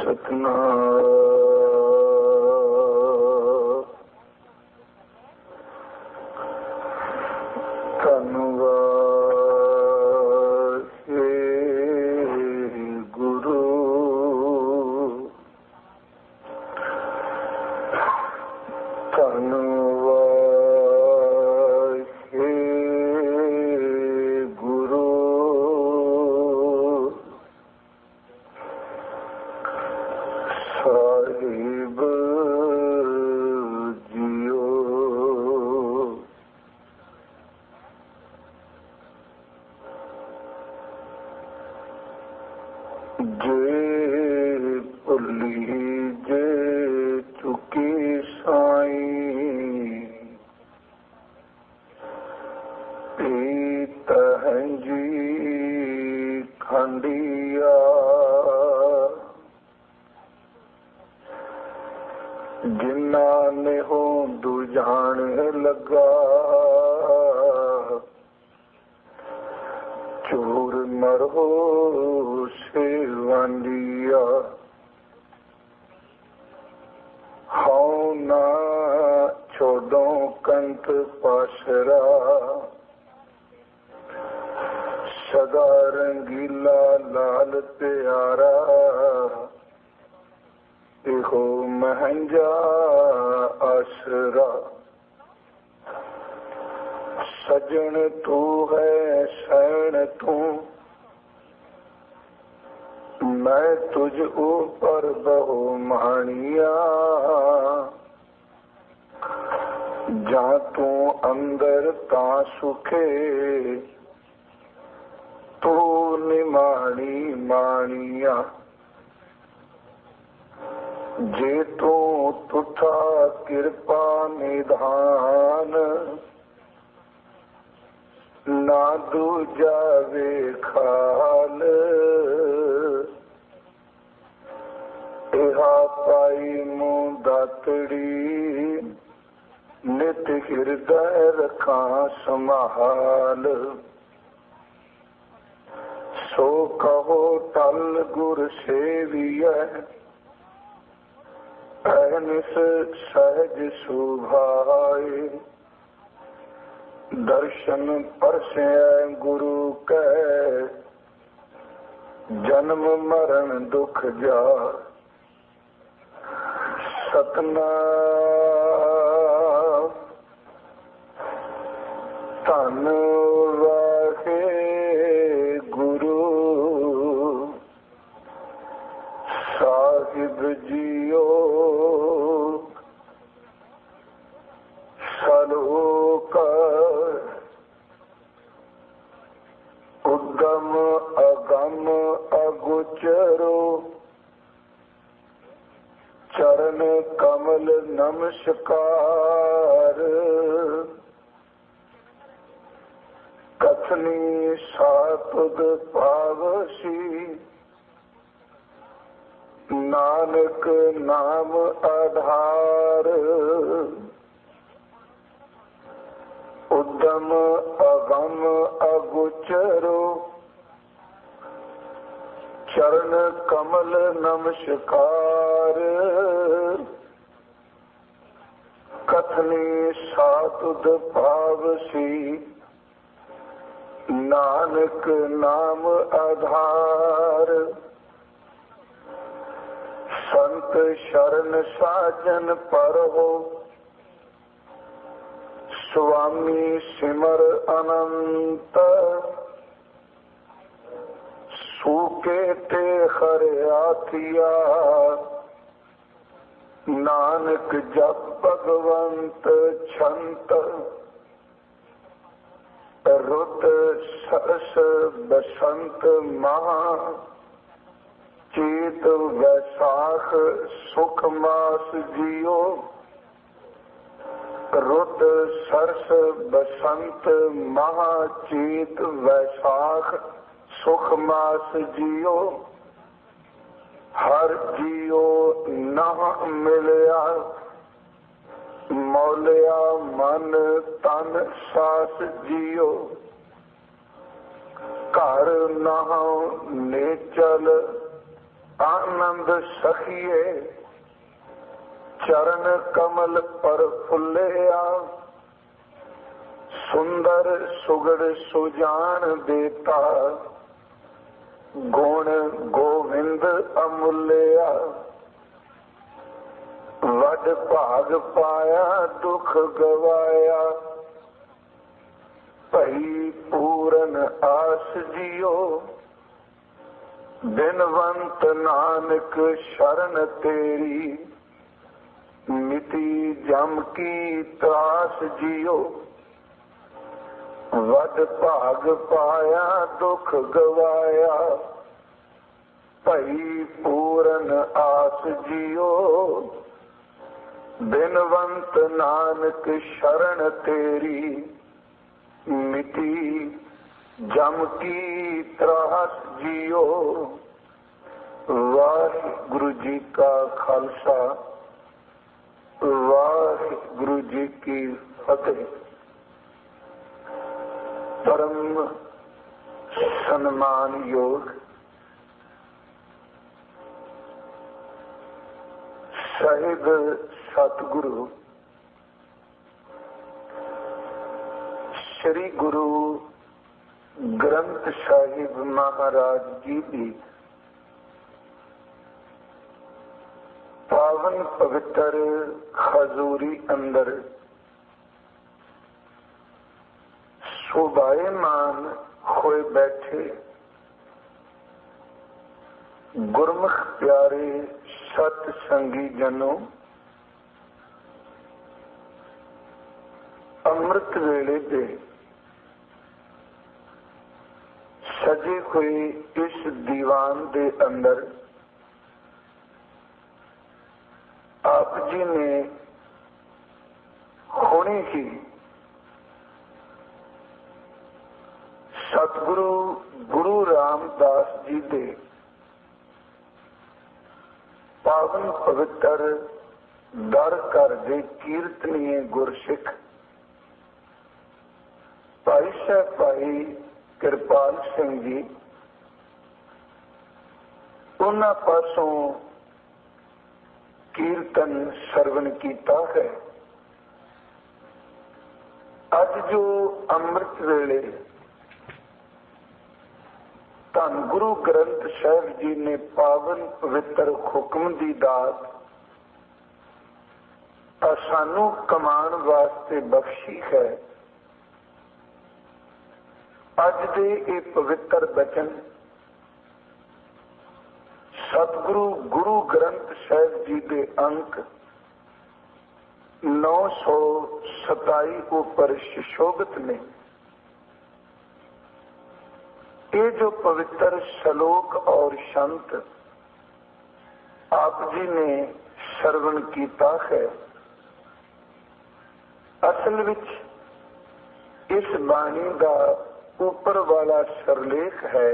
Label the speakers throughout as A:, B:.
A: ਸਤਨਾਮ ਜਿਨ੍ਹਾਂ ਨੇ ਹੋਂਦੂ ਜਾਣ ਲੱਗਾ ਚੂਰ ਮਰੋ ਸੇਵੰਦੀਆ ਹਉ ਨਾ ਛੋਡੋ ਕੰਤ ਪਾਸ਼ਰਾ ਸਦਾ ਰੰਗੀਲਾ ਲਾਲ ਪਿਆਰਾ ਇਹੋ ਮਹੰਜਾ ਆਸਰਾ ਸਜਣ ਤੂੰ ਹੈ ਸੈਣ ਤੂੰ ਮੈਂ ਤੁਝ ਉਪਰ ਬਹੁ ਮਾਣੀਆ ਜਾਂ ਤੂੰ ਅੰਦਰ ਤਾਂ ਸੁਖੇ ਤੂੰ ਨਿਮਾਣੀ ਮਾਣੀਆ ਜੇ ਤੂੰ ਤੁਠਾ ਕਿਰਪਾ ਨਿਧਾਨ ਨਾ ਦੂਜਾ ਵੇਖਾਲ ਇਹਾ ਪਾਈ ਮੂੰ ਦਾਤੜੀ ਨਿਤ ਹਿਰਦੈ ਰਖਾਂ ਸੰਭਾਲ ਸੋ ਕਹੋ ਟਲ ਗੁਰ ਸੇਵੀਐ ਐਨਿਸ ਸਹਿਜ ਸੁਭਾਏ ਦਰਸ਼ਨ ਪਰਸੈ ਗੁਰੂ ਕੈ ਜਨਮ ਮਰਨ ਦੁਖ ਜਾ ਸਤਨਾਮ ਧੰਨ ਵਾਹਿਗੁਰੂ ਸਾਹਿਬ ਜੀਓ ਸਲੋਕ ਉਦਮ ਅਗਮ ਅਗੋਚਰੋ ਚਰਨ ਕਮਲ ਨਮਸਕਾਰ ਕਥਨੀ ਸਾਤੁਦ ਪਾਵਸੀ ਨਾਨਕ ਨਾਮ ਆਧਾਰ ਉਦਮ ਅਗਮ ਅਗੋਚਰੋ ਚਰਨ ਕਮਲ ਨਮਸਕਾਰ ਕਥਨੀ ਸਾਤੁਦ ਭਾਵਸੀ ਨਾਨਕ ਨਾਮ ਆਧਾਰ ਸੰਤ ਸ਼ਰਨ ਸਾਜਨ ਪਰਹੋ ਸੁਆਮੀ ਸਿਮਰ ਅਨੰਤ ਸੂਕੇ ਤੇ ਹਰਿਆਥਿਆ ਨਾਨਕ ਜਪ ਭਗਵੰਤ ਛੰਤ ਰੁੱਤ ਸਰਸ ਬਸੰਤ ਮਹਾ ਚੇਤ ਵੈਸਾਖ ਸੁਖ ਮਾਸ ਜੀਓ ਰੁੱਤ ਸਰਸ ਬਸੰਤ ਮਹਾ ਚੇਤ ਵੈਸਾਖ ਸੁਖ ਮਾਸ ਜੀਓ ਹਰ ਜੀਓ ਨਾ ਮਿਲਿਆ ਮੌਲਿਆ ਮਨ ਤਨ ਸਾਸ ਜੀਓ ਘਰ ਨਾ ਨੇਚਲ आनंद सखिए चरण कमल पर फुल्लिया, सुंदर सुगड़ सुजान देता, गुण गोविंद अमूल्या। वड भाग पाया दुख गवाया, भई पूरन आस जियो। बिनवंत नानक शरण तेरी, मिति जम की त्रास जियो। वड भाग पाया दुख गवाया, भई पूरन आस जियो। बिनवंत नानक शरण तेरी, मिति जम की त्रास जियो। वाहिगुरु जी का खालसा, वाहिगुरु जी की फतेह। परम सम्मान योग साहिब सतगुरु श्री गुरु ग्रंथ साहिब महाराज जी भी पावन पवित्र हजूरी अंदर शोभायमान होए बैठे गुरमुख प्यारे सत संगी जनों, अमृत वेले दे सजे हुए इस दीवान दे अंदर आप जी ने हुणे ही सतगुरु गुरु रामदास जी दे पावन पवित्र दर कर दे कीर्तनीय गुरसिख भाई साहब भाई कृपाल सिंह जी उन्हां पासों कीर्तन सरवण कीता है। अज जो अमृत वेले धन गुरु ग्रंथ साहिब जी ने पावन पवित्र हुक्म की दात सानू कमान वास्ते बख्शी है। अज दे ये पवित्र बचन सतगुरु गुरु ग्रंथ साहिब जी के अंक 927 ऊपर सुशोभित ने। ये जो पवित्र श्लोक और संत आप जी ने श्रवण कीता है, असल विच इस बाणी का ऊपर वाला सिरलेख है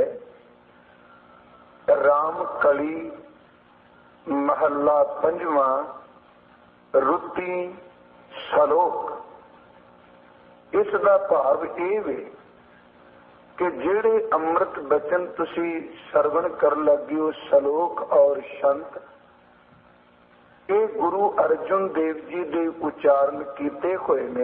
A: राम कली महला 5वां रुति श्लोक। इसका भाव ये वे कि जेड़े अमृत बचन तुसी श्रवण कर लगे हो श्लोक और संत, ये गुरु अर्जुन देव जी दे उच्चारण कीते हुए ने।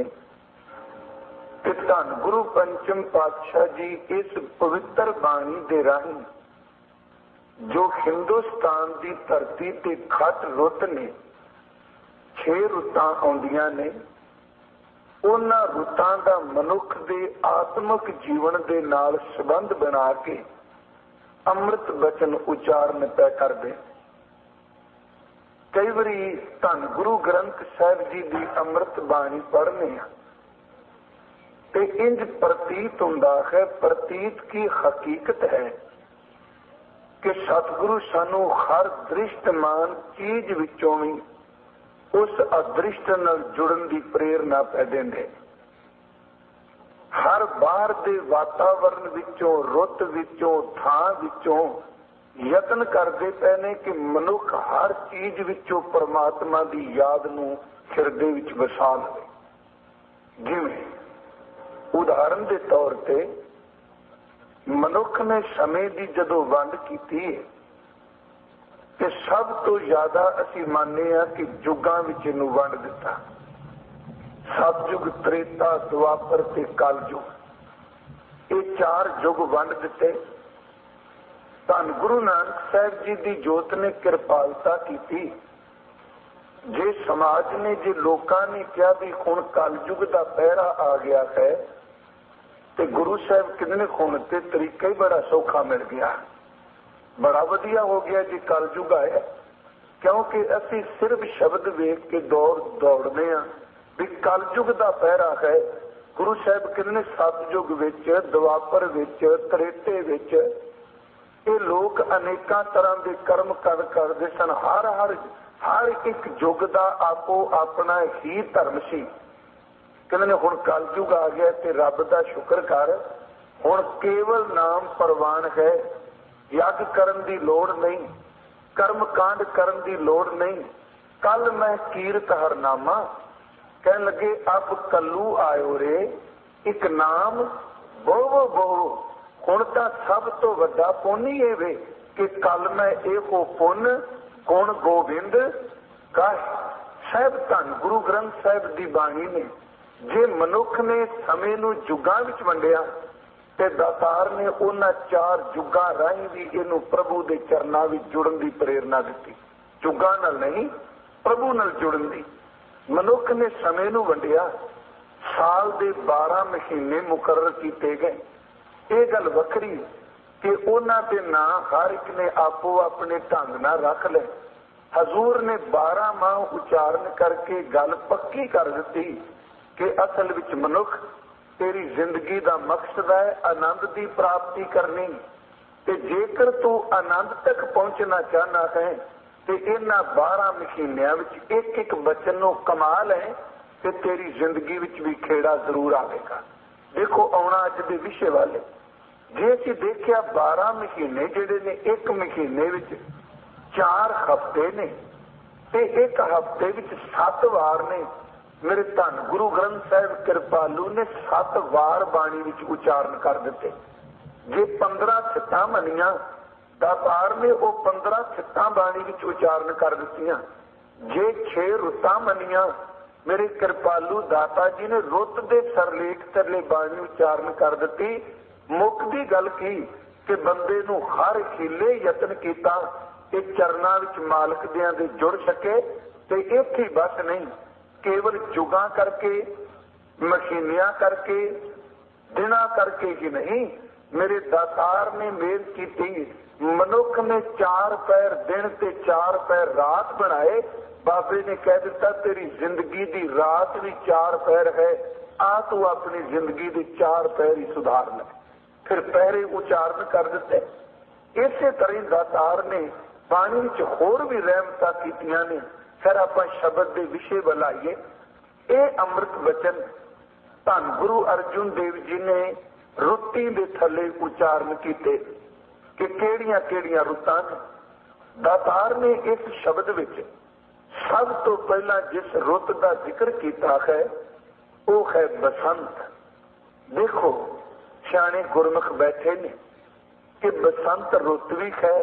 A: धन गुरु पंचम पातशाह जी इस पवित्र बाणी दे राही जो हिंदुस्तान की धरती ते खट रुत ने 6 रुतां आउंदियां ने, उन्हां रुतां दा मनुख दे आत्मक जीवन दे नाल संबंध बना के अमृत बचन उच्चारण तय करदे। कई बारी धन गुरु ग्रंथ साहिब जी की अमृत बाणी पढ़ने ते इंज प्रतीत हुंदा है, प्रतीत की हकीकत है कि सतगुरु सानू हर दृष्टमान चीज विचों भी उस अदृष्ट नाल जुड़न की प्रेरणा पै देंदे। हर बाहर के वातावरण विचों, रुत विचों, थां विचों यतन करते पे ने कि मनुख हर चीज विचों परमात्मा की याद नूं हिरदे विच वसा लवे। जिवें उदाहरण के तौर पे मनुख ने समय की जदों वंड की कि सब तो ज्यादा असी मानने हैं कि जुगां विच इहनूं वंड दिता। सतयुग, त्रेता, द्वापर ते कलयुग, ये 4 युग वंड दिते। धन गुरु नानक साहब जी की जोत ने कृपालता की। जे समाज ने, जे लोगों ने कहा भी हुण कलयुग का पहरा आ गया है, तो गुरु साहब कहते हुण ते तरीका ही बड़ा सौखा मिल गया, बड़ा वधिया हो गया जी कलयुग आया। क्योंकि असी सिर्फ शब्द वेख के दौड़ने भी कलयुग का पहरा है। गुरु साहब कहते सतयुग विच, द्वापर विच, त्रेते विच ये लोग अनेकों तरह के कर्म करते सन। हर एक युग का आपो अपना ही धर्म सी। कहते हुण कलयुग आ गया ते रब का शुक्र कर, हुण केवल नाम प्रवान है, यज्ञ करन दी लोड़ नहीं, कर्म कांड करन दी लोड़ नहीं। कल मैं कीरत हरनामा कह लगे, अब कल्लू आयो रे एक नाम बोवो बोवो। हुण तां सब तो वड्डा पुन ही वे कि कल मैं एहो पुन गुण गोबिंद कह। साहब धन गुरु ग्रंथ साहब की बाणी ने जे मनुख ने समय नूं जुगां विच वंडिया ते दातार ने उन्हां 4 जुगां राहीं भी इहनूं प्रभु दे चरनां विच जुड़न की प्रेरणा दी। जुगां नाल नहीं, प्रभु नाल जुड़न दी। मनुख ने समय नूं वंडिया, साल दे 12 महीने मुकर्रर कीते गए। ये गल वखरी कि उन्हां दे नां हर एक ने आपो अपने ढंग नाल रख ले। हजूर ने 12 माह उचारण करके गल पक्की कर दी कि असल विच मनुख तेरी जिंदगी का मकसद है आनंद की प्राप्ति करनी। ते जेकर तू आनंद तक पहुंचना चाहना है तो इन्हां 12 महीनों विच एक एक बचन नूं कमा ले ते तेरी जिंदगी विच भी खेड़ा जरूर आवेगा। देखो आउणा अज दे विषय वाले जे असीं देखिया 12 महीने जिहड़े ने, एक महीने विच 4 हफ्ते ने ते एक हफ्ते विच 7 वार ने। मेरे धन गुरु ग्रंथ साहिब कृपालू ने 7 वार बाणी विच उचारण कर दिते। जे 15 छित्तां मनिया दातार ने वो 15 छित्तां बाणी विच उचारण कर दित्तियां। जे 6 रुत्तां मनिया मेरे कृपालू दाता जी ने रुत दे सरलेख तरले बाणी उचारण कर दित्ती। मुक्ति गल की कि बंदे नूं हर हीले यतन कीता कि चरनां विच मालक दियां दे जुड़ सके। ते इत्थे बस नहीं, केवल जुगां करके, महीनियां करके, दिनां करके ही नहीं, मेरे दातार ने मेल की। मनुख ने 4 पैर दिन ते 4 पैर रात बनाए। बाबे ने कह दिता तेरी जिंदगी दी रात भी 4 पैर है, आ तू अपनी जिंदगी दे 4 पैर ही सुधार ले। फिर पहरे उचारण कर दिते। इसे तरह दातार ने पानी विच होर भी रहमतां कीतियां ने। फिर आपां शब्द दे विषय वल आईए। ये अमृत वचन धन गुरु अर्जुन देव जी ने रुत्ती दे थले उचारण कीते कि केड़ियां केड़ियां रुत्तां ने। दातार ने इस शब्द विच सब तो पहला जिस रुत का जिक्र किया है वो है बसंत। देखो सियाणे गुरमुख बैठे ने कि बसंत रुत भी है,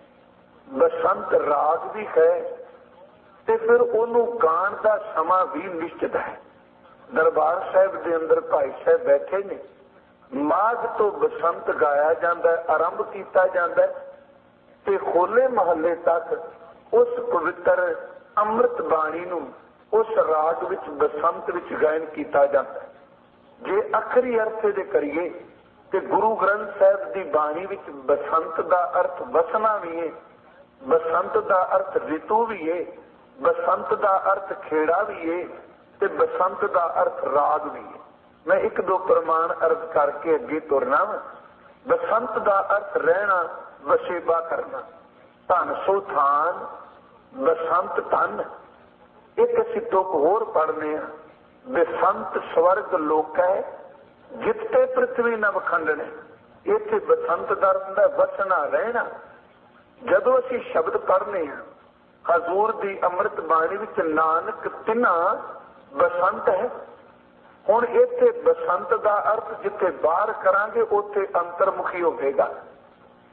A: बसंत राग भी है, ते फिर उन्हों गाण का समा भी निश्चित है। दरबार साहिब के अंदर भाई साहब बैठे ने, माघ तो बसंत गाया जाता है, आरंभ किया जाता है, ते होले महल्ले तक उस पवित्र अमृत बाणी नूं उस राग विच बसंत विच गायन किया जाता है। जे अखरी अर्थ दे करिए ते गुरु ग्रंथ साहिब की बाणी विच बसंत का अर्थ वसना भी है, बसंत का अर्थ ऋतु भी है, बसंत का अर्थ खेड़ा भी है, ते बसंत का अर्थ राग भी है। मैं 1-2 प्रमाण अर्थ करके अगे तुरना। बसंत का अर्थ रहना, वसेबा करना। धन सो थान बसंत धन। एक असीं तुक होर पढ़ने बसंत स्वर्ग लोक है जिते पृथ्वी न वखंडने। इत्थे बसंत का अर्थ है वसना, रहना। जदों असीं शब्द पढ़ने हजूर दी अमृत बाणी विच नानक तिना बसंत है। हुण इत्थे बसंत का अर्थ जिथे बाहर करांगे उत्थे अंतर्मुखी होवेगा।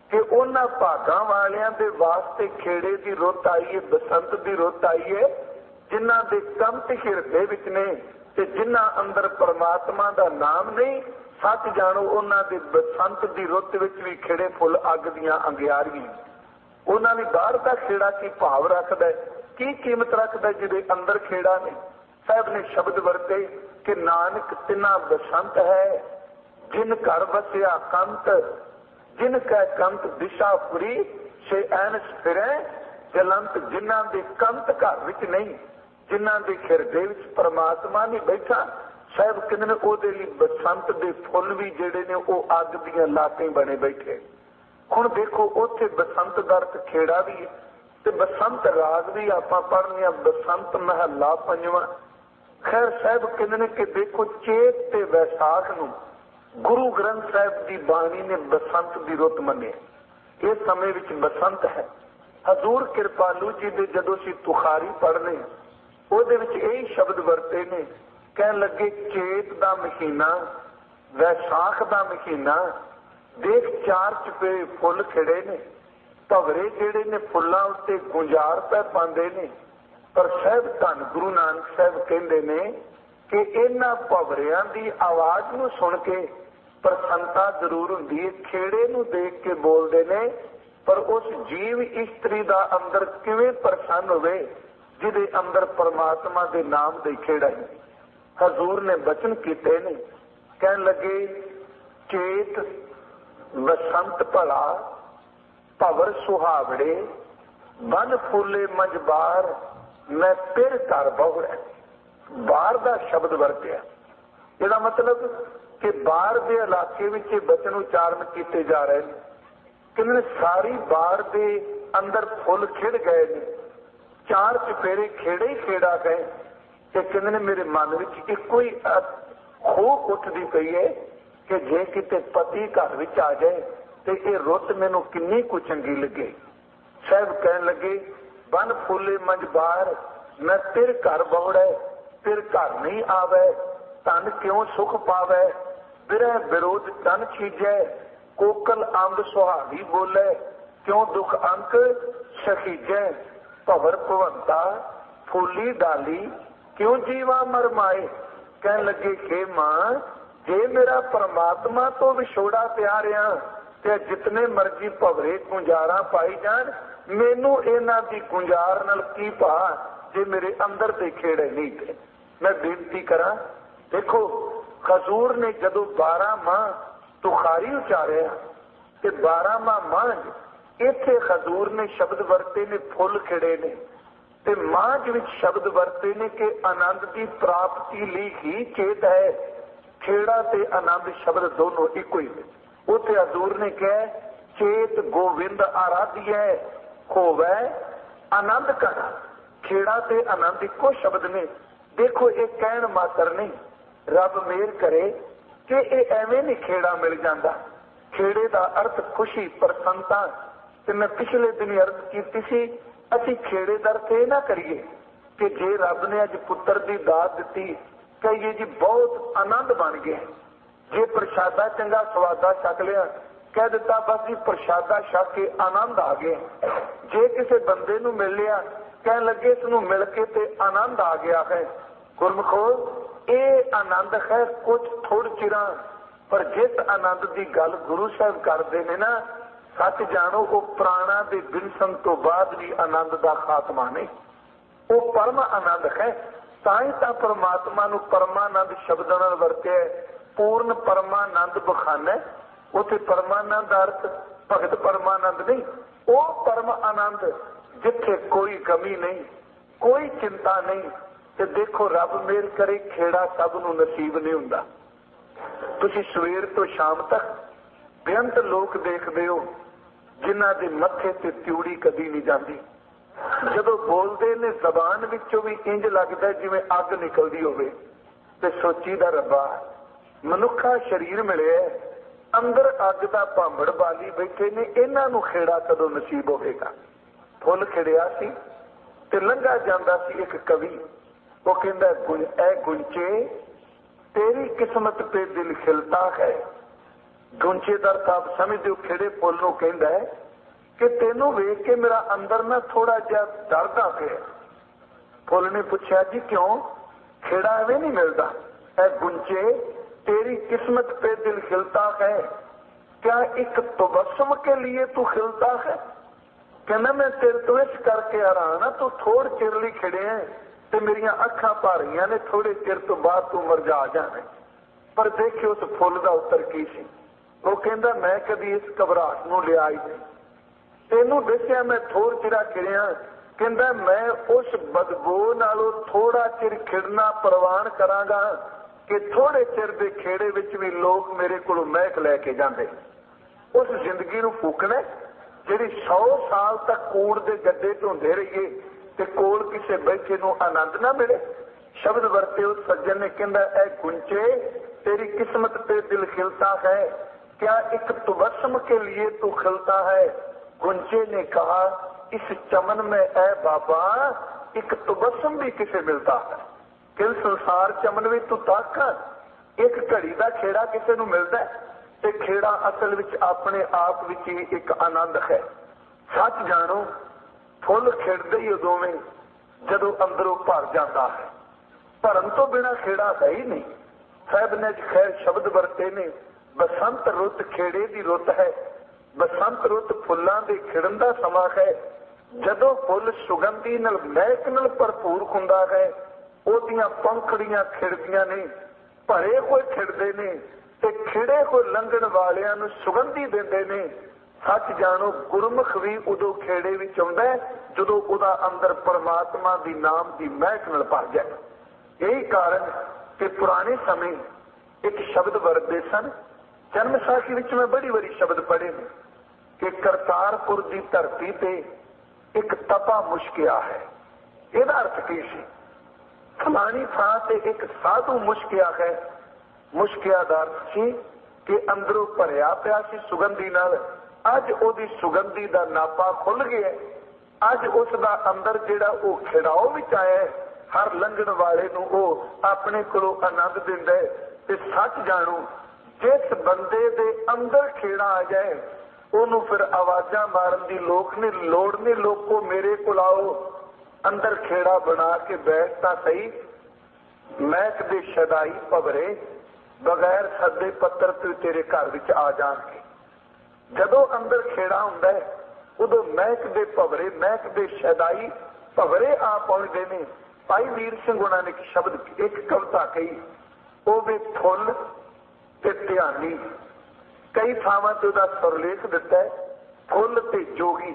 A: कि उन्हां भागां वालियां दे वास्ते खेड़े की रुत आई है, बसंत की रुत आई है, जिन्हां दे कंत हिरदे विच ने ते जिन्हां अंदर परमात्मा दा नाम नहीं। सच जानो उन्हां दे बसंत की रुत विच भी खिड़े फुल अग दीआं अंगियारियां। उन्हां ने बाहर का खेड़ा की भाव रखदा है, की कीमत रखदा है जिहदे अंदर खेड़ा ने। साहब ने शब्द वरते कि नानक तिना बसंत है जिन घर बसिया कंत, जिन कै कंत दिशा फुरी से ऐनस फिरै जलंत। जिन्हां दे कंत घर विच नहीं, जिन्हां दे हिरदे विच परमात्मा नहीं बैठा। साहब कहंदे ने ओहदे लई बसंत दे फुल भी जिहड़े ने ओह अग दीआं लाटें बने बैठे। हुण देखो उत्थे बसंत दा अर्थ खेड़ा भी है ते बसंत राग भी आपां पढ़ने आ, बसंत महला पंजवां। खैर साहब कहंदे ने कि देखो चेत ते वैसाख नूं गुरु ग्रंथ साहिब की बाणी ने बसंत की रुत मन्ने। इस समय विच बसंत है। हजूर कृपालू जी दे जदों असीं तुखारी पढ़ने ਉਹਦੇ ਵਿੱਚ यही शब्द वरते ने, कह लगे चेत दा महीना, वैसाख दा महीना, देख चार चुफेरे फुल खिड़े ने, भवरे जेड़े ने फुल्लां उत्ते गुंजार पै पांदे ने। पर साहब धन गुरु नानक साहब कहंदे ने कि इन्हां भवरियां दी आवाज़ नूं सुन के प्रसन्नता जरूर हुंदी है, खेड़े नूं देख के बोलदे ने। पर उस जीव इस्त्री दा अंदर किवें प्रसन्न होवे जिहदे अंदर परमात्मा दे नाम दे खेड़ा है। हजूर ने बचन कीते ने, कहन लगे चेत बसंत भला भवर सुहावड़े बन फूले मजबार मैं फिर कर बहुड़ा। बाहर का शब्द वरतिया, इसका मतलब कि बाहर के इलाके में बचन उच्चारण किए जा रहे हैं। कहने सारी बाहर के अंदर फुल खिड़ गए ने, चार चुफेरे खेड़े ही खेड़ा गए। ते कहने मेरे मन में एको ही खोह उठती पई है कि जे किते पति घर विच आ जाए तो ये रुत मैनू किन्नी कु चंगी लगे। साहब कहन लगे बन फूले मंजबार मैं फिर घर बहुड़ा, फिर घर नहीं आवे, तन क्यों सुख पावे, बिरह विरोध तन छीजै, कोकल अंब सुहागी बोले, क्यों दुख अंक सखीजै, भवर भवंता फूली डाली क्यों जीवा मरमाए। कहन लगे हे मां जे मेरा परमात्मा तो विछोड़ा प्यारिया ते जितने मर्जी भवरे गुंजारा पाई जान, मैनू इन्हां दी गुंजार नाल की भा जे मेरे अंदर दे खेड़े नहीं थे। मैं बेनती करा, देखो हजूर ने जदों 12 माह तुखारी उचारिया ते 12 माह इत्थे हजूर ने शब्द वरते ने फुल खिड़े ने, ते मांझ विच शब्द वरते ने कि आनंद की प्राप्ति लई ही चेत है। खेड़ा ते आनंद शब्द दोनों इको ही। उत्थे हजूर ने कहा चेत गोविंद आराध्य होवे आनंद कर। खेड़ा ते आनंद इको शब्द ने। देखो ये कहन मात्र नहीं, रब मेहर करे कि ये एवें नहीं खेड़ा मिल जाता। खेड़े का अर्थ खुशी प्रसन्नता। ते मैं पिछले दिन अर्थ की सी, असी खेड़े का अर्थ ये ना करिए कि जे रब ने अज पुत्र की दात दी कहिए जी बहुत आनंद बन गया, जे प्रशादा चंगा स्वादा छक लिया कह दिता बस जी प्रशादा छक के आनंद आ गया। जे किसी बंदे नूं मिल लिया कह लगे इसनूं मिल के ते आनंद आ गया है। गुरमुखो ये आनंद है कुछ थोड़े चिरां, पर जिस आनंद की गल गुरु साहब करते हैं ना, सच जानो वो प्राणा के बिनसन तो बाद भी आनंद का खात्मा नहीं, वो परम आनंद है। ताई ता परमात्मा नूं परमानंद शब्द नाल वरते पूर्ण परमानंद बखाना। उथे परमानंद अर्थ भगत परमानंद नहीं, वो परम आनंद जिथे कोई कमी नहीं, कोई चिंता नहीं। ते देखो रब मेहर करे खेड़ा सब नूं नसीब नहीं हुंदा। तुसीं सवेर तो शाम तक बेअंत लोग देखदे हो जिन्हां दे मत्थे ते त्यूड़ी कदी नहीं जाती। जदों बोलदे ने जबान विचों भी इंज लगदा जिवें अग निकलदी होवे। ते सोचीदा रब्बा मनुखा शरीर मिले अंदर अग दा भांबड़ बाली बैठे ने, इन्हां नूं खेड़ा कदों नसीब होवेगा। फुल खिड़िया सी ते लंघा जांदा सी एक कवि, वो कहंदा ऐ गुंचे तेरी किस्मत पे दिल खिलता है, ਗੁੰਚੇਦਾਰ ਸਾਹਿਬ ਸਮਝਦੇ ਹੋ ਖੇੜੇ ਫੁੱਲ ਨੂੰ ਕਹਿੰਦਾ ਹੈ ਕਿ ਤੈਨੂੰ ਵੇਖ ਕੇ ਮੇਰਾ ਅੰਦਰ ਨਾ ਥੋੜਾ ਜਿਹਾ ਦਰਦ ਆ ਗਿਆ। ਫੁੱਲ ਨੇ ਪੁੱਛਿਆ ਜੀ ਕਿਉਂ? ਖੇੜਾ ਐਵੇਂ ਨਹੀਂ ਮਿਲਦਾ। ਐ ਗੁੰਚੇ तेरी किस्मत पे दिल खिलता है, क्या एक तबस्सुम के लिए तू खिलता है? कहना मैं तेरे तो इस करके हैरान हाँ, तू थोड़े चिर लिए खिड़े है ते मेरिया अखा भारियां ने, थोड़े चिर तो बाद तू मुरझा जाने। पर देखियो उस फुल का उत्तर की सी। वो कहता मैं कभी इस घबराहट नूं लिया ही नहीं, तेनू दस्या मैं थोड़ चिरा खिड़िया। कहता मैं उस बदबू नालों थोड़ा चिर खिड़ना प्रवान करांगा कि थोड़े चिर के खेड़े विच भी लोग मेरे को महक लैके जाते। उस जिंदगी नूं फूकना जिहड़ी 100 साल तक कूड़ के गड्ढे ढोंदे रहिए ते कोल किसे बैठे नूं आनंद ना मिले। शब्द वरते उस सज्जन ने कहंदा ऐ गुंचे तेरी किस्मत पे दिल खिलता है, क्या एक तबस्सुम के लिए तू खिलता है? गुंचे ने कहा इस चमन में ऐ बाबा एक तबस्सुम भी किसे मिलता है? किल संसार चमन में तू तक एक घड़ी का खेड़ा किसी को मिलता है ते खेड़ा असल विच अपने आप विच ही एक आनंद है। सच जानो फुल खिड़दे ही उदों में जदों अंदरों भर जाता है, भरन तो बिना खेड़ा है ही नहीं। साहब ने खैर शब्द वरते ने बसंत रुत खेड़े की रुत है, बसंत रुत फुलों के खिड़न का समा है। जदों फुल सुगंधी नाल महक नाल भरपूर हुंदा है, ओदियां पंखड़ियां खिड़दियां ने, भरे हुए खिड़दे ने ते खिड़े हुए लंघण वालियां नूं सुगंधी देंदे ने। सच जानो गुरमुख भी उदों खेड़े विच आउंदा है जदों उहदा अंदर परमात्मा दी नाम दी महक नाल भर जाए। यही कारण कि पुराने समय एक शब्द वरतदे सन। जन्म साखी विच मैं बड़ी बड़ी शब्द पढ़े ने कि करतारपुर की धरती ते एक तपा मुश्किया है। इहदा अर्थ की सी? फलानी थां ते एक साधु मुश्किया है। मुश्किया दा अर्थ सी कि अंदरों भरिया पिया सी सुगंधी नाल, अज ओदी सुगंधी दा नापा खुल गया। अज उसदा अंदर जिहड़ा वो खिड़ाओ विच आया है, हर लंघण वाले नूं वो अपने कोलों आनंद दिंदा है। ते सच जाणो जिस बंदे दे अंदर खेड़ा आ जाए ओनू फिर आवाजां मारन दी लोड़ नहीं। लोगों मेरे कोल आओ, अंदर खेड़ा बना के बैठता सही, महक दे शदाई भवरे बगैर सदे पत्तर तो तेरे घर विच आ जाणगे। जदों अंदर खेड़ा हुंदा है उदों महक दे भवरे, महक दे शदाई भवरे आ पहुंचदे ने। भाई वीर सिंह हुणां ने एक शब्द, एक कविता कही, ਉਹ ਵੀ फुल ते ध्यानी। कई थावां ते उहदा सुरलेख दिता है, फुल ते जोगी।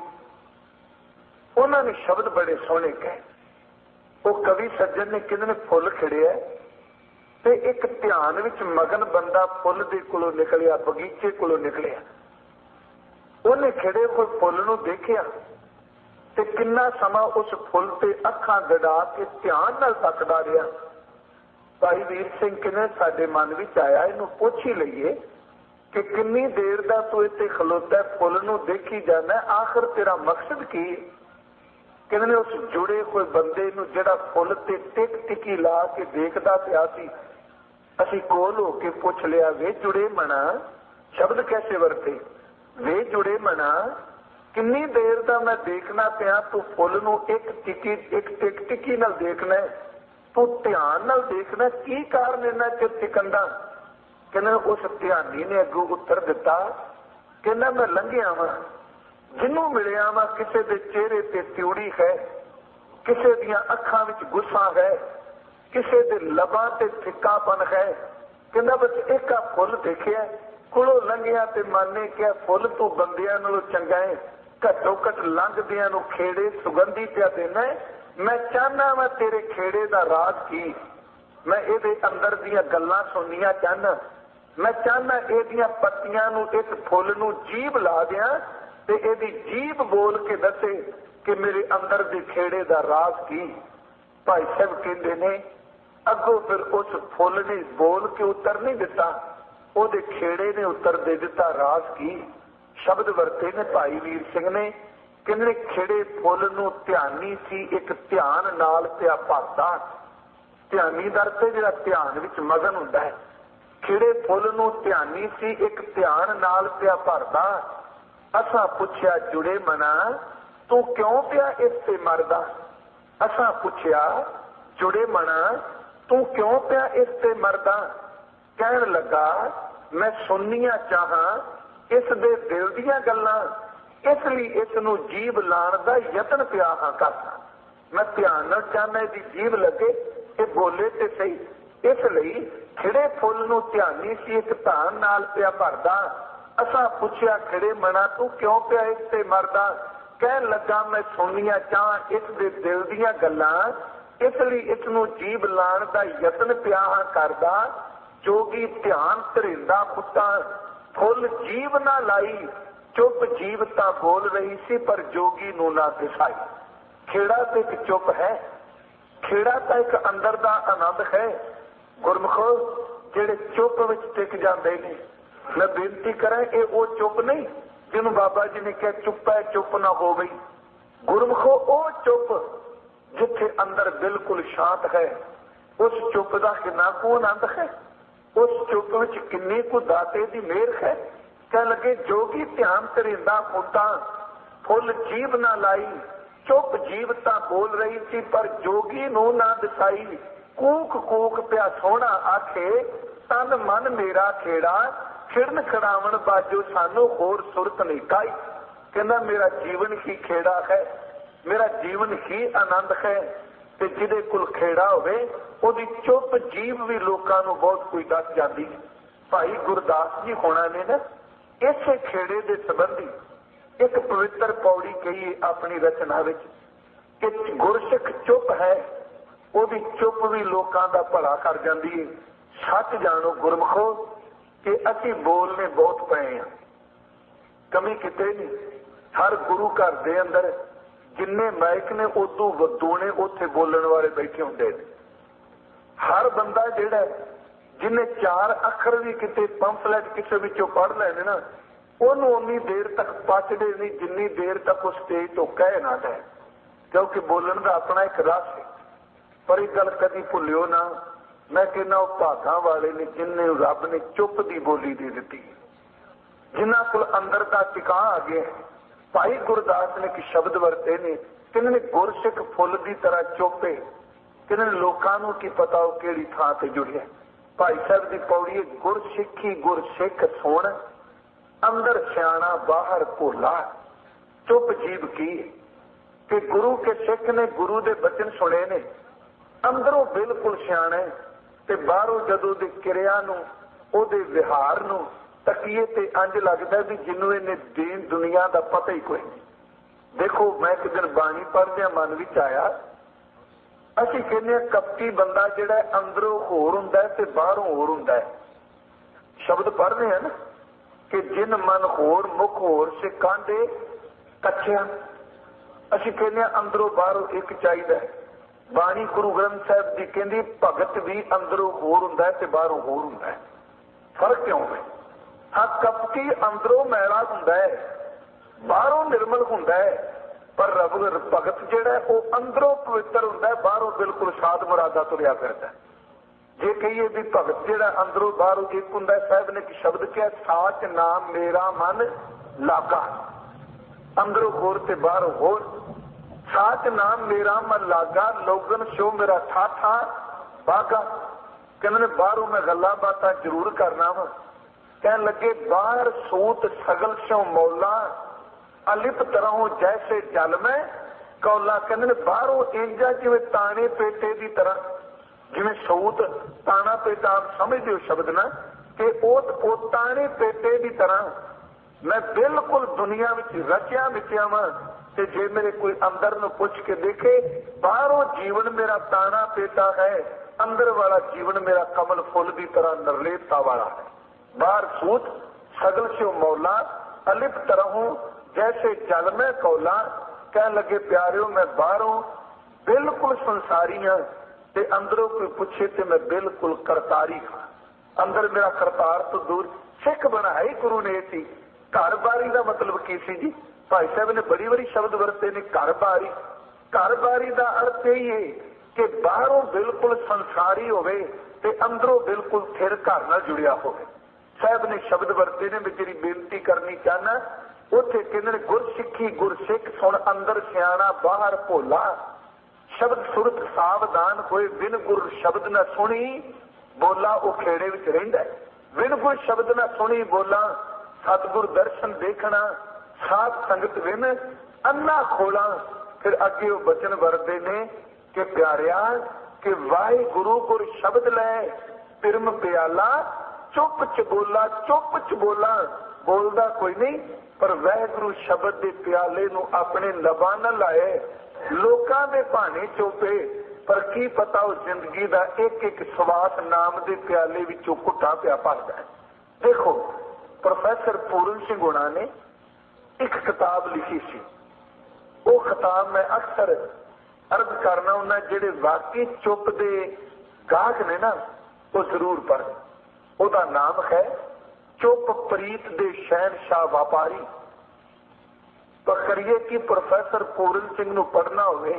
A: उन्होंने शब्द बड़े सोहने कहे। वो कवि सज्जन ने किन्ने ने फुल खिड़िया ते एक ध्यान विच मगन बंदा फुल दे कोलों निकलिया, बगीचे कोलों निकलिया। उन्हें खिड़े कोई फुल नूं देखिया ते किन्ना समा उस फुल ते अखां गड़ा के ध्यान नाल तकदा रहा। भाई वीर सिंह किने साडे मन विच आया, इहनूं पुछ ही लईए कि किन्नी देर दा तू इत्थे खलोता फुल नूं देखी जाना, आखिर तेरा मकसद की? किन्ने उस जुड़े हुए बंदे नूं जिहड़ा फुल ते टिक टिकी ला के देखदा पिया सी, असीं कोल हो के पुछ लिया, वे जुड़े मना, शब्द कैसे वरते, वे जुड़े मना किन्नी देर दा मैं देखना पिया, तू फुल नूं एक टिक टिकी नाल देखना है, तू ध्यान नाल देखना, की कारण इन्ना चिर टिकंदा? कहना उस ध्यानी ने अगों उत्तर दिता, कहना मैं लंघिया वा, जिन्हों मिलिया वा किसी के चेहरे ते त्यूड़ी है, किसी दियां अखां विच गुस्सा है, किसी दे लबां ते फिक्कापन है। कहना बस एक आ फुल देखिया, कोलों लंघिया ते माने क्या फुल तू बंदियां नालों चंगा है, घट्टो घट लंघदियां नूं खेड़े सुगंधी पिया देना है। मैं चाहना वा तेरे खेड़े दा राज की, मैं इहदे अंदर दियां गल्लां सुननियां चाहना, मैं चाहना इहदियां पत्तियां नूं इस फुल नूं जीभ ला दियां ते इहदी जीभ बोल के दसे कि मेरे अंदर दे खेड़े दा राज की। भाई साहब कहंदे ने अगों फिर उस फुल ने बोल के उत्तर नहीं दिता, उहदे खेड़े ने उत्तर दे दिता राज की। शब्द वरते ने भाई वीर सिंह ने, किन्ने खिड़े फुल नूं ध्यानी सी एक ध्यान नाल पिया भरदा। ध्यानी दर ते जिहड़ा ध्यान विच मगन हुंदा है, खिड़े फुल नूं ध्यानी सी एक ध्यान नाल पिया भरदा। असां पुछया जुड़े मना तू क्यों पिया इस ते मरदा। असां पुछया जुड़े मना तू क्यों पिया इस ते मरदा। कहन लगा मैं सुननिया चाहां इस दे दिल दीयां गल्लां, इसलिए इस नूं जीभ लाण दा यतन पिया हां करदा। मैं ध्यान नाल चाहना इहदी जीभ लगे, ये बोले ते सही। इसलिए खिड़े फुल नूं ध्यानी सी एक धान नाल पिया भरदा। असां पुछया खिड़े मना तू क्यों पिया इस ते मरदा। कहन लगा मैं सुनिया चाह इस दे दिल दीयां गल्लां, इसलिए इस नूं जीभ लाण दा यतन पिया हां करदा। जोगी ध्यान धरिंदा पुੱਤਾਂ फुल जीभ ना लाई। चुप जीभ तां बोल रही सी पर जोगी नूं ना दिसाई। खेड़ा ते एक चुप है, खेड़ा तां एक अंदर दा आनंद है। गुरमुखो ਜਿਹੜੇ ਚੁੱਪ ਵਿੱਚ ਟਿਕ ਜਾਂਦੇ ਨੇ, मैं बेनती करा ये वो चुप नहीं जिन्हों बाबा जी ने कहा चुप है चुप ना हो गई। गुरमुखो वो चुप जिथे अंदर बिल्कुल शांत है, उस चुप का कितना को आनंद है, उस चुप विच किन्नी को दाते दी मेहर है। कह लगे जोगी ध्यान धरिंदा पुੱਤਾਂ फुल जीभ ना लाई। चुप जीभ तां बोल रही थी पर जोगी नूं ना दिसाई। कूक कूक पिया सोहना आखे तन मन मेरा खेड़ा। खिड़न खड़ावन बाजो सानू होर सुरत नहीं काई। कहना मेरा जीवन ही खेड़ा है, मेरा जीवन ही आनंद है। ते जिहदे कोल खेड़ा होवे ओदी चुप जीव भी लोकां नूं बहुत कोई दस जांदी। भाई गुरदास जी होना ने ना इसे खेड़े दे संबंधी एक पवित्र पौड़ी कही अपनी रचना विच कि गुरसिख चुप है, ओदी चुप भी लोकां दा भला कर जांदी है। सच जानो गुरमुखो कि असी बोलने बहुत पए हैं, कमी किते नहीं। हर गुरु घर दे अंदर जिन्ने माइक ने उदों वधूने उत्थे बोलण वाले बैठे हुंदे ने। हर बंदा जिहड़ा जिन्ने चार अखर भी किते पंफलेट किसे विचों पढ़ लैने ना, ओनू उन्नी देर तक पचदे नहीं जिन्नी देर तक उस स्टेज तो कह ना दे, क्योंकि बोलण दा अपना एक रस है। पर एक गल कदी भुलियो ना, मैं कहना वो भागां वाले ने जिन्ने रब ने चुप दी बोली दे दी, जिन्हां कोल अंदर दा टिका आ गया। भाई गुरदास ने एक शब्द वरते ने, किन्ने गुरसिख फुल दी तरह चुपे, किन्ने लोकां नूं की पता वो किहड़ी थां ते जुड़िया। भाई साहब दी पौड़ी गुरसिखी गुरसिख सुण अंदर सियाणा बाहर भोला। चुप जीव की कि गुरु के सिख ने गुरु दे बचन सुने ने, अंदरों बिल्कुल सियाणे ते बाहरों जदों दी किरिया नूं ओहदे विहार नूं तकीए ते अंज लगदा भी जिन्नू इन्हें दीन दुनिया दा पता ही कोई नहीं। देखो मैं एक दिन बाणी पढ़दे मन विच आया, असीं कहने कपटी बंदा जिहड़ा अंदरों होर हुंदा है ते बाहरों होर हुंदा है। शब्द पढ़दे हैं ना कि जिन मन होर मुख होर से कांडे कच्छिया। असीं कहने अंदरों बाहरों एक चाहिदा है। बाणी गुरु ग्रंथ साहिब जी कहंदी भगत भी अंदरों होर हुंदा है ते बाहरों होर हुंदा है। फर्क क्यों है? हाँ कपटी अंदरों मैला हुंदा है, बाहरों निर्मल हुंदा है, पर रब भगत जिहड़ा है वो अंदरों पवित्र हुंदा है, बाहरों बिल्कुल साध मुरादा तुरिया फिरदा है। जे कहिए भी भगत जिहड़ा अंदरों बाहरों एक हुंदा है, साहिब ने एक शब्द कहा साच नाम मेरा मन लागा। अंदरों होर ते बाहरों होर। साच नाम मेरा मन लागा लोगन शो मेरा ठाठा बागा। कहने बाहरों मैं गल्लां बातां जरूर करना वा। कहने लगे बाहर सूत सगल शो मौला अलिप तरहों जैसे जल में कौला। कहने बाहरों इंजा जिवें ताने पेटे की तरह, जिवें सूत ताना पेटा आप समझते हो शब्द ना कि वो ताने पेटे की तरह मैं बिल्कुल दुनिया में रचिया मिचिया वा। ते जे मेरे कोई अंदर नूं पुछ के देखे बाहरों जीवन मेरा ताना पेटा है, अंदर वाला जीवन मेरा कमल फुल की तरह निर्लेपता वाला है। बाहर सूत सगल से मौला अलिप तरहों जैसे जल में कौला। कह लगे प्यारियों मैं बाहरों बिल्कुल संसारी हाँ ते अंदरों कोई पूछे ते मैं बिल्कुल करतारी हाँ। अंदर मेरा करतार तो दूर। सिख बनाई गुरु ने थी। घर बारी का मतलब की सी जी? भाई साहब ने बड़ी बड़ी शब्द वरते ने घर बारी। घर बारी का अर्थ यही है कि बाहरों बिल्कुल संसारी होवे ਤੇ ਅੰਦਰੋਂ ਬਿਲਕੁਲ ਥਿਰ ਘਰ ਨਾਲ ਜੁੜਿਆ ਹੋਵੇ। ਸਾਹਿਬ ਨੇ ਸ਼ਬਦ ਵਰਤੇ ਨੇ, ਵਿੱਚ ਜਿਹੜੀ ਬੇਨਤੀ ਕਰਨੀ ਚਾਹਨਾ ਉੱਥੇ ਕਹਿੰਦੇ ਨੇ, ਗੁਰਸਿੱਖੀ ਗੁਰਸਿੱਖ ਸੁਣ ਅੰਦਰ ਸਿਆਣਾ ਬਾਹਰ ਭੋਲਾ, ਸ਼ਬਦ ਸੁਰਤ ਸਾਵਧਾਨ ਹੋਏ ਬਿਨ ਗੁਰ ਸ਼ਬਦ ਨਾ ਸੁਣੀ ਬੋਲਾ ਉਹ ਖੇੜੇ ਵਿੱਚ ਰਹਿੰਦਾ। ਬਿਨ ਗੁਰ ਸ਼ਬਦ ਨਾ ਸੁਣੀ ਬੋਲਾ, ਸਤਿਗੁਰ ਦਰਸ਼ਨ ਦੇਖਣਾ, ਸਾਧ ਸੰਗਤ ਵਿਨ ਅੰਨਾ ਖੋਲਾ। ਫਿਰ ਅੱਗੇ ਉਹ ਬਚਨ ਵਰਦੇ ਨੇ ਕਿ ਪਿਆਰਿਆ ਕਿ ਵਾਹਿਗੁਰੂ ਗੁਰ ਸ਼ਬਦ ਲੈ ਪਿਰਮ ਪਿਆਲਾ, ਚੁੱਪ ਚ ਬੋਲਾ ਚੁੱਪ ਚ ਬੋਲਾ, ਬੋਲਦਾ ਕੋਈ ਨਹੀਂ ਪਰ ਵਾਹਿਗੁਰੂ ਸ਼ਬਦ ਦੇ ਪਿਆਲੇ ਨੂੰ ਆਪਣੇ ਲਬਾਂ ਨਾਲ ਲਾਏ। ਲੋਕਾਂ ਦੇ ਭਾਣੇ ਚੋਪੇ ਪਰ ਕੀ ਪਤਾ ਉਹ ਜ਼ਿੰਦਗੀ ਦਾ ਇੱਕ ਇੱਕ ਸਵਾਸ ਨਾਮ ਦੇ ਪਿਆਲੇ ਵਿੱਚੋਂ ਘੁੱਟਾ ਪਿਆ ਭਰਦਾ ਹੈ। ਦੇਖੋ ਪ੍ਰੋਫੈਸਰ ਪੂਰਨ ਸਿੰਘ ਹੋਣਾ ਨੇ ਇੱਕ ਕਿਤਾਬ ਲਿਖੀ ਸੀ, ਉਹ ਕਿਤਾਬ ਮੈਂ ਅਕਸਰ ਅਰਜ਼ ਕਰਨਾ ਉਹਨਾਂ, ਜਿਹੜੇ ਵਾਕਈ ਚੁੱਪ ਦੇ ਗਾਹਕ ਨੇ ਨਾ ਉਹ ਜ਼ਰੂਰ ਪੜ੍ਹਨ। ਉਹਦਾ ਨਾਮ ਹੈ ਚੁੱਪ ਪ੍ਰੀਤ ਦੇ ਸ਼ਹਿਨਸ਼ਾਹ ਵਪਾਰੀ। ਤਾਂ ਕਰੀਏ ਕਿ ਪ੍ਰੋਫੈਸਰ ਪੂਰਨ ਸਿੰਘ ਨੂੰ ਪੜ੍ਹਨਾ ਹੋਵੇ,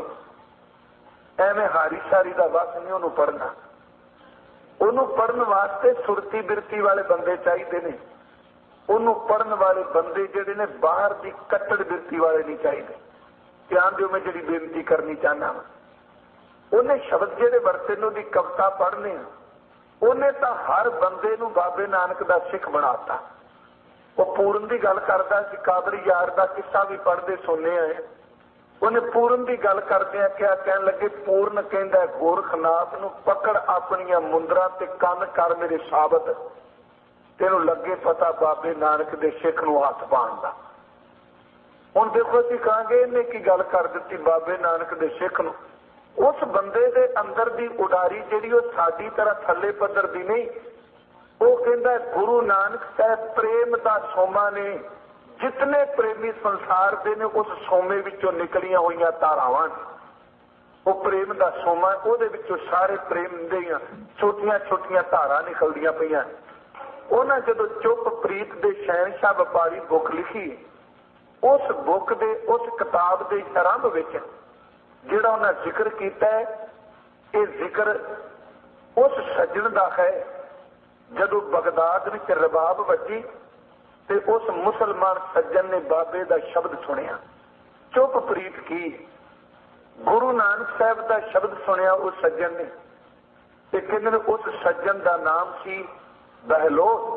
A: ਐਵੇਂ ਹਾਰੀ ਸਾਰੀ ਦਾ ਵਸ ਨਹੀਂ ਉਹਨੂੰ ਪੜ੍ਹਨਾ। ਉਹਨੂੰ ਪੜ੍ਹਨ ਵਾਸਤੇ ਸੁਰਤੀ ਬਿਰਤੀ ਵਾਲੇ ਬੰਦੇ ਚਾਹੀਦੇ ਨੇ। ਉਹਨੂੰ ਪੜ੍ਹਨ ਵਾਲੇ ਬੰਦੇ ਜਿਹੜੇ ਨੇ ਬਾਹਰ ਦੀ ਕੱਟੜ ਬਿਰਤੀ ਵਾਲੇ ਨਹੀਂ ਚਾਹੀਦੇ। ਧਿਆਨ ਦਿਓ, ਮੈਂ ਜਿਹੜੀ ਬੇਨਤੀ ਕਰਨੀ ਚਾਹਨਾ, ਉਹਨੇ ਸ਼ਬਦ ਜਿਹੜੇ ਵਰਤੇ ਨੇ ਉਹਦੀ ਕਵਿਤਾ ਪੜ੍ਹਨੇ, ਉਹਨੇ ਤਾਂ ਹਰ ਬੰਦੇ ਨੂੰ ਬਾਬੇ ਨਾਨਕ ਦਾ ਸਿੱਖ ਬਣਾਤਾ। ਉਹ ਪੂਰਨ ਦੀ ਗੱਲ ਕਰਦਾ ਸੀ, ਕਾਦਰ ਯਾਰ ਦਾ ਕਿੱਸਾ ਵੀ ਪੜ੍ਹਦੇ ਸੁਣਨੇ ਆਏ। ਉਹਨੇ ਪੂਰਨ ਦੀ ਗੱਲ ਕਰਦਿਆਂ ਕਿਹਾ, ਕਹਿਣ ਲੱਗੇ ਪੂਰਨ ਕਹਿੰਦਾ ਗੋਰਖਨਾਥ ਨੂੰ ਪਕੜ ਆਪਣੀਆਂ ਮੁੰਦਰਾਂ ਤੇ ਕੰਨ ਕਰ ਮੇਰੇ ਸਾਬਤ, ਤੈਨੂੰ ਲੱਗੇ ਪਤਾ ਬਾਬੇ ਨਾਨਕ ਦੇ ਸਿੱਖ ਨੂੰ ਹੱਥ ਪਾਉਣ ਦਾ। ਹੁਣ ਦੇਖੋ ਅਸੀਂ ਕਹਾਂਗੇ ਇਹਨੇ ਕੀ ਗੱਲ ਕਰ ਦਿੱਤੀ ਬਾਬੇ ਨਾਨਕ ਦੇ ਸਿੱਖ ਨੂੰ। ਉਸ ਬੰਦੇ ਦੇ ਅੰਦਰ ਦੀ ਉਡਾਰੀ ਜਿਹੜੀ ਉਹ ਸਾਡੀ ਤਰ੍ਹਾਂ ਥੱਲੇ ਪੱਧਰ ਦੀ ਨਹੀਂ। ਉਹ ਕਹਿੰਦਾ ਗੁਰੂ ਨਾਨਕ ਸਾਹਿਬ ਪ੍ਰੇਮ ਦਾ ਸੋਮਾ ਨੇ, ਜਿਤਨੇ ਪ੍ਰੇਮੀ ਸੰਸਾਰ ਦੇ ਨੇ ਉਸ ਸੋਮੇ ਵਿੱਚੋਂ ਨਿਕਲੀਆਂ ਹੋਈਆਂ ਧਾਰਾਵਾਂ। ਉਹ ਪ੍ਰੇਮ ਦਾ ਸੋਮਾ, ਉਹਦੇ ਵਿੱਚੋਂ ਸਾਰੇ ਪ੍ਰੇਮ ਦੀਆਂ ਛੋਟੀਆਂ ਛੋਟੀਆਂ ਧਾਰਾਂ ਨਿਕਲਦੀਆਂ ਪਈਆਂ। ਉਹਨਾਂ ਜਦੋਂ ਚੁੱਪ ਪ੍ਰੀਤ ਦੇ ਸ਼ਹਿਨਸ਼ਾਹ ਵਪਾਰੀ ਬੁੱਕ ਲਿਖੀ, ਉਸ ਬੁੱਕ ਦੇ ਉਸ ਕਿਤਾਬ ਦੇ ਆਰੰਭ ਵਿੱਚ ਜਿਹੜਾ ਉਹਨਾਂ ਜ਼ਿਕਰ ਕੀਤਾ ਹੈ, ਇਹ ਜ਼ਿਕਰ ਉਸ ਸੱਜਣ ਦਾ ਹੈ ਜਦੋਂ ਬਗਦਾਦ ਵਿੱਚ ਰਬਾਬ ਵੱਜੀ ਤੇ ਉਸ ਮੁਸਲਮਾਨ ਸੱਜਣ ਨੇ ਬਾਬੇ ਦਾ ਸ਼ਬਦ ਸੁਣਿਆ, ਚੁੱਪ ਪ੍ਰੀਤ ਕੀ, ਗੁਰੂ ਨਾਨਕ ਸਾਹਿਬ ਦਾ ਸ਼ਬਦ ਸੁਣਿਆ ਉਸ ਸੱਜਣ ਨੇ। ਤੇ ਕਹਿੰਦੇ ਨੇ ਉਸ ਸੱਜਣ ਦਾ ਨਾਮ ਸੀ ਬਹਿਲੋਲ।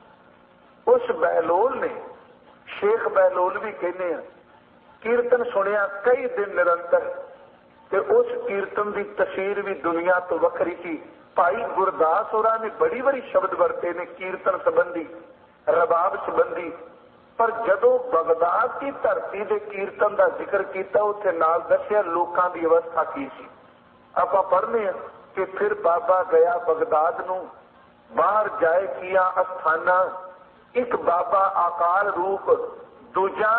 A: ਉਸ ਬਹਿਲੋਲ ਨੇ, ਸ਼ੇਖ ਬਹਿਲੋਲ ਵੀ ਕਹਿੰਦੇ ਆ, ਕੀਰਤਨ ਸੁਣਿਆ ਕਈ ਦਿਨ ਨਿਰੰਤਰ, ਤੇ ਉਸ ਕੀਰਤਨ ਦੀ ਤਸਵੀਰ ਵੀ ਦੁਨੀਆ ਤੋਂ ਵੱਖਰੀ ਸੀ। ਭਾਈ ਗੁਰਦਾਸ ਹੋਰਾਂ ਨੇ ਬੜੀ ਵਾਰੀ ਸ਼ਬਦ ਵਰਤੇ ਨੇ ਕੀਰਤਨ ਸੰਬੰਧੀ, ਰਬਾਬ ਸੰਬੰਧੀ, ਪਰ ਜਦੋਂ ਬਗਦਾਦ ਦੀ ਧਰਤੀ ਦੇ ਕੀਰਤਨ ਦਾ ਜ਼ਿਕਰ ਕੀਤਾ ਉੱਥੇ ਨਾਲ ਦੱਸਿਆ ਲੋਕਾਂ ਦੀ ਅਵਸਥਾ ਕੀ ਸੀ। ਆਪਾਂ ਪੜ੍ਹਨੇ ਆ ਕਿ ਫਿਰ ਬਾਬਾ ਗਿਆ ਬਗਦਾਦ ਨੂੰ, ਬਾਹਰ ਜਾਏ ਕੀਆ ਅਸਥਾਨਾ, ਇੱਕ ਬਾਬਾ ਆਕਾਰ ਰੂਪ, ਦੂਜਾ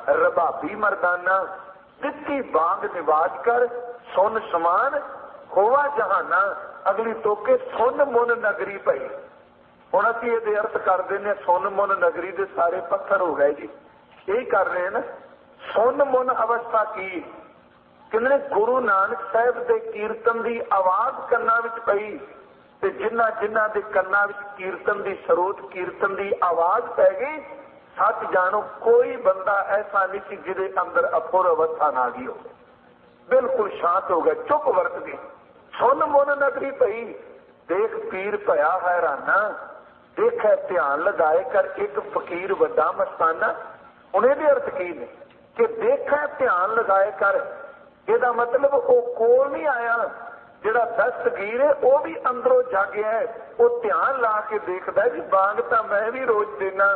A: ਰਬਾਬੀ ਮਰਦਾਨਾ, ਦਿੱਤੀ ਬਾਂਗ ਨਿਵਾਜ ਕਰ ਸੁਨ ਸਮਾਨ ਹੋਵਾ ਜਹਾਨਾ, ਅਗਲੀ ਤੋਕੇ ਸੁਨ ਮੁਨ ਨਗਰੀ ਪਈ। ਹੁਣ ਅਸੀਂ ਇਹਦੇ ਅਰਥ ਕਰ ਦਿੰਦੇ ਹਾਂ ਸੁਨ ਮੁਨ ਨਗਰੀ ਦੇ ਸਾਰੇ ਪੱਥਰ ਹੋ ਗਏ ਜੀ, ਇਹੀ ਕਰ ਰਹੇ ਨਾ। ਸੁਨ ਮੁਨ ਅਵਸਥਾ ਕੀ, ਕਹਿੰਦੇ ਗੁਰੂ ਨਾਨਕ ਸਾਹਿਬ ਦੇ ਕੀਰਤਨ ਦੀ ਆਵਾਜ਼ ਕੰਨਾਂ ਵਿੱਚ ਪਈ, ਤੇ ਜਿਨ੍ਹਾਂ ਜਿਨ੍ਹਾਂ ਦੇ ਕੰਨਾਂ ਵਿੱਚ ਕੀਰਤਨ ਦੀ ਸਰੋਤ ਕੀਰਤਨ ਦੀ ਆਵਾਜ਼ ਪੈ ਗਈ, ਸੱਚ ਜਾਣੋ ਕੋਈ ਬੰਦਾ ਐਸਾ ਨਹੀਂ ਸੀ ਜਿਹਦੇ ਅੰਦਰ ਅਫੁਰ ਅਵਸਥਾ ਨਾ ਗਈ ਹੋਵੇ। ਬਿਲਕੁਲ ਸ਼ਾਂਤ ਹੋ ਗਿਆ, ਚੁੱਪ ਵਰਤ ਗਈ। ਸੁਨ ਮੁਨ ਨਗਰੀ ਪਈ, ਦੇਖ ਪੀਰ ਭਇਆ ਹੈਰਾਨਾ, ਦੇਖਿਆ ਧਿਆਨ ਲਗਾਏ ਕਰ ਇੱਕ ਫਕੀਰ ਵੱਡਾ ਮਸਤਾਨਾ। ਹੁਣ ਇਹਦੇ ਅਰਥ ਕੀ ਨੇ ਕਿ ਦੇਖਿਆ ਧਿਆਨ ਲਗਾਏ ਕਰ, ਇਹਦਾ ਮਤਲਬ ਉਹ ਕੋਲ ਨਹੀਂ ਆਇਆ, ਜਿਹੜਾ ਦਸਤਗੀਰ ਹੈ ਉਹ ਵੀ ਅੰਦਰੋਂ ਜਾਗਿਆ ਹੈ। ਉਹ ਧਿਆਨ ਲਾ ਕੇ ਦੇਖਦਾ ਜੀ ਬਾਂਗ ਤਾਂ ਮੈਂ ਵੀ ਰੋਜ਼ ਦੇਣਾ,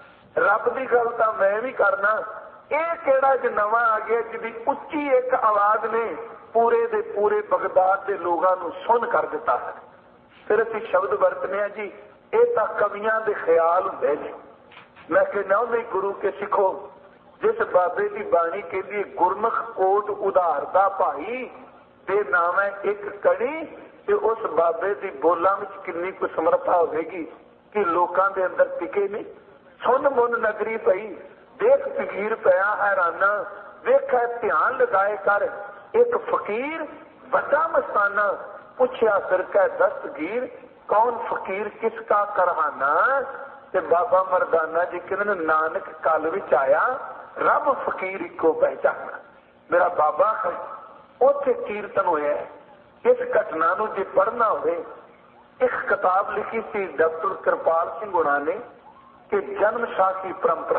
A: ਰੱਬ ਦੀ ਗੱਲ ਤਾਂ ਮੈਂ ਵੀ ਕਰਨਾ। ਇਹ ਕਿਹੜਾ ਜ ਨਵਾਂ ਆ ਗਿਆ ਜਿਹਦੀ ਉੱਚੀ ਇੱਕ ਆਵਾਜ਼ ਨੇ ਪੂਰੇ ਦੇ ਪੂਰੇ ਬਗਦਾਦ ਦੇ ਲੋਕਾਂ ਨੂੰ ਸੁਣ ਕਰ ਦਿੱਤਾ ਹੈ। ਫਿਰ ਅਸੀਂ ਸ਼ਬਦ ਵਰਤਨੇ ਆ ਜੀ, ਇਹ ਤਾਂ ਕਵੀਆਂ ਦੇ ਖਿਆਲ ਹੁੰਦੇ ਜੀ। ਮੈਂ ਕਹਿੰਦਾ ਨਹੀਂ ਗੁਰੂ ਕੇ ਸਿੱਖੋ, ਜਿਸ ਬਾਬੇ ਦੀ ਬਾਣੀ ਕਹਿੰਦੀ ਗੁਰਮੁਖ ਕੋਟ ਉਧਾਰਦਾ ਭਾਈ ਤੇ ਨਾਮ ਹੈ ਇੱਕ ਕੜੀ, ਤੇ ਉਸ ਬਾਬੇ ਦੀ ਬੋਲਾਂ ਵਿੱਚ ਕਿੰਨੀ ਕੁ ਸਮਰੱਥਾ ਹੋਵੇਗੀ ਕਿ ਲੋਕਾਂ ਦੇ ਅੰਦਰ ਟਿਕੇ ਨਹੀਂ। ਸੁਨ ਮੁਨ ਨਗਰੀ ਪਈ, ਦੇਖ ਫਕੀਰ ਪਿਆ ਹੈਰਾਨਾ, ਵੇਖਿਆ ਧਿਆਨ ਲਗਾਏ ਕਰ ਇੱਕ ਫਕੀਰ ਵੱਡਾ ਮਸਤਾਨਾ। पूछया फिर कै दस्तगीर कौन फकीर किसका करहाना, ते बाबा मरदाना जी कहते नानक कल विच आया रब फकीर इको पहचाना। मेरा बाबा है उथे कीर्तन होया। इस घटना नूं जे पढ़ना होवे, एक किताब लिखी थी डॉक्टर कृपाल सिंह हुणा ने कि जन्म साखी परंपरा,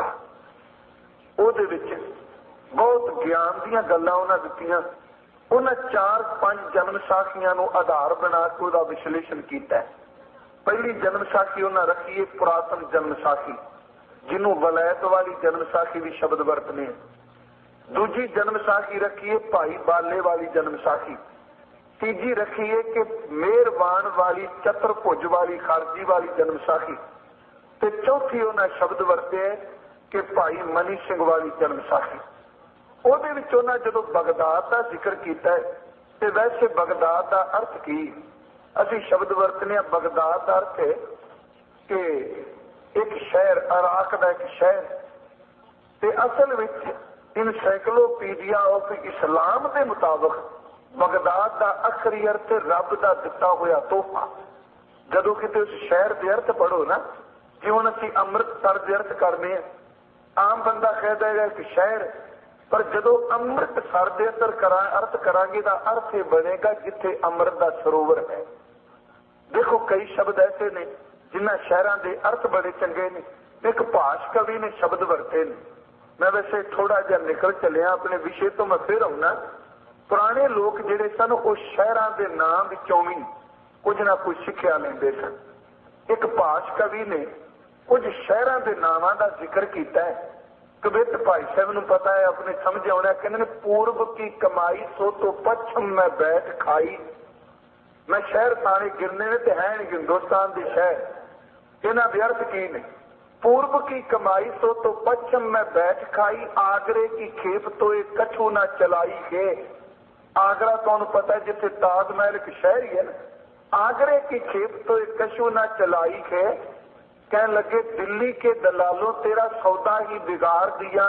A: ਉਹਦੇ ਵਿੱਚ ਬਹੁਤ ਗਿਆਨ ਦੀਆਂ ਗੱਲਾਂ ਉਹਨਾਂ ਦਿੱਤੀਆਂ। ਉਹਨਾਂ 4-5 ਜਨਮ ਸਾਖੀਆਂ ਨੂੰ ਆਧਾਰ ਬਣਾ ਕੇ ਉਹਦਾ ਵਿਸ਼ਲੇਸ਼ਣ ਕੀਤਾ। ਪਹਿਲੀ ਜਨਮ ਸਾਖੀ ਉਹਨਾਂ ਰੱਖੀ ਹੈ ਪੁਰਾਤਨ ਜਨਮ ਸਾਖੀ, ਜਿਹਨੂੰ ਵਲੈਤ ਵਾਲੀ ਜਨਮ ਸਾਖੀ ਵੀ ਸ਼ਬਦ ਵਰਤਨੇ। ਦੂਜੀ ਜਨਮ ਸਾਖੀ ਰੱਖੀ ਹੈ ਭਾਈ ਬਾਲੇ ਵਾਲੀ ਜਨਮ ਸਾਖੀ। ਤੀਜੀ ਰੱਖੀ ਹੈ ਕਿ ਮਿਹਰਬਾਨ ਵਾਲੀ ਚਤੁਰਭੁਜ ਵਾਲੀ ਖਾਰਜੀ ਵਾਲੀ ਜਨਮ ਸਾਖੀ। ਤੇ ਚੌਥੀ ਉਹਨਾਂ ਸ਼ਬਦ ਵਰਤੇ ਕਿ ਭਾਈ ਮਨੀ ਸਿੰਘ ਵਾਲੀ ਜਨਮ ਸਾਖੀ। ਉਹਦੇ ਵਿੱਚ ਉਹਨਾਂ ਜਦੋਂ ਬਗਦਾਦ ਦਾ ਜ਼ਿਕਰ ਕੀਤਾ ਤੇ ਵੈਸੇ ਬਗਦਾਦ ਦਾ ਅਰਥ ਕੀ, ਅਸੀਂ ਸ਼ਬਦ ਵਰਤਨੇ ਆ ਬਗਦਾਦ ਦਾ ਅਰਥ ਹੈ ਕਿ ਇੱਕ ਸ਼ਹਿਰ, ਇਰਾਕ ਦਾ ਇੱਕ ਸ਼ਹਿਰ। ਤੇ ਅਸਲ ਵਿੱਚ ਇਨਸਾਈਕਲੋਪੀਡੀਆ ਆਫ ਇਸਲਾਮ ਦੇ ਮੁਤਾਬਕ ਬਗਦਾਦ ਦਾ ਅਖਰੀ ਅਰਥ ਰੱਬ ਦਾ ਦਿੱਤਾ ਹੋਇਆ ਤੋਹਫਾ। ਜਦੋਂ ਕਿਤੇ ਉਸ ਸ਼ਹਿਰ ਦੇ ਅਰਥ ਪੜ੍ਹੋ ਨਾ, ਜੇ ਹੁਣ ਅਸੀਂ ਅੰਮ੍ਰਿਤਸਰ ਦੇ ਅਰਥ ਕਰਨੇ ਆ, ਆਮ ਬੰਦਾ ਕਹਿ ਦੇਗਾ ਕਿ ਸ਼ਹਿਰ, ਪਰ ਜਦੋਂ ਅੰਮ੍ਰਿਤਸਰ ਦੇ ਅਰਥ ਕਰਾਂਗੇ ਤਾਂ ਅਰਥ ਇਹ ਬਣੇਗਾ ਜਿੱਥੇ ਅੰਮ੍ਰਿਤ ਦਾ ਸਰੋਵਰ ਹੈ। ਦੇਖੋ ਕਈ ਸ਼ਬਦ ਐਸੇ ਨੇ ਜਿਨ੍ਹਾਂ ਸ਼ਹਿਰਾਂ ਦੇ ਅਰਥ ਬੜੇ ਚੰਗੇ ਨੇ। ਇੱਕ ਭਾਸ਼ ਕਵੀ ਨੇ ਸ਼ਬਦ ਵਰਤੇ ਨੇ। ਮੈਂ ਵੈਸੇ ਥੋੜਾ ਜਿਹਾ ਨਿਕਲ ਚੱਲਿਆ ਆਪਣੇ ਵਿਸ਼ੇ ਤੋਂ, ਮੈਂ ਫਿਰ ਆਉਣਾ। ਪੁਰਾਣੇ ਲੋਕ ਜਿਹੜੇ ਸਨ ਉਹ ਸ਼ਹਿਰਾਂ ਦੇ ਨਾਂ ਵਿੱਚੋਂ ਵੀ ਕੁਝ ਨਾ ਕੁਝ ਸਿੱਖਿਆ ਲੈਂਦੇ ਸਨ। ਇੱਕ ਭਾਸ਼ ਕਵੀ ਨੇ ਕੁਝ ਸ਼ਹਿਰਾਂ ਦੇ ਨਾਵਾਂ ਦਾ ਜ਼ਿਕਰ ਕੀਤਾ ਹੈ। ਕਵਿਤ ਭਾਈ ਸਾਹਿਬ ਨੂੰ ਪਤਾ ਹੈ, ਆਪਣੇ ਸਮਝ ਆਉਣਾ। ਕਹਿੰਦੇ ਨੇ ਪੂਰਬ ਕੀ ਕਮਾਈ ਸੋ ਤੋਂ ਪੱਛਮ ਮੈਂ ਬੈਠ ਖਾਈ। ਮੈਂ ਸ਼ਹਿਰ ਸਾਰੇ ਗਿਰਨੇ ਨੇ ਤੇ ਹੈ ਨਹੀਂ ਹਿੰਦੁਸਤਾਨ ਦੀ ਸ਼ਹਿਰ। ਇਹਨਾਂ ਦੇ ਅਰਥ ਕੀ ਨੇ? पूर्व की कमाई सो तो पश्चिम में बैठ खाई, आगरे की खेप तो एक कछू ना चलाई है। आगरा कौन पता है, जिसे ताजमहल एक शहर ही है ना। आगरे की खेप तो एक कछू ना चलाई है। कहने लगे दिल्ली के दलालों तेरा सौदा ही बिगाड़ दिया,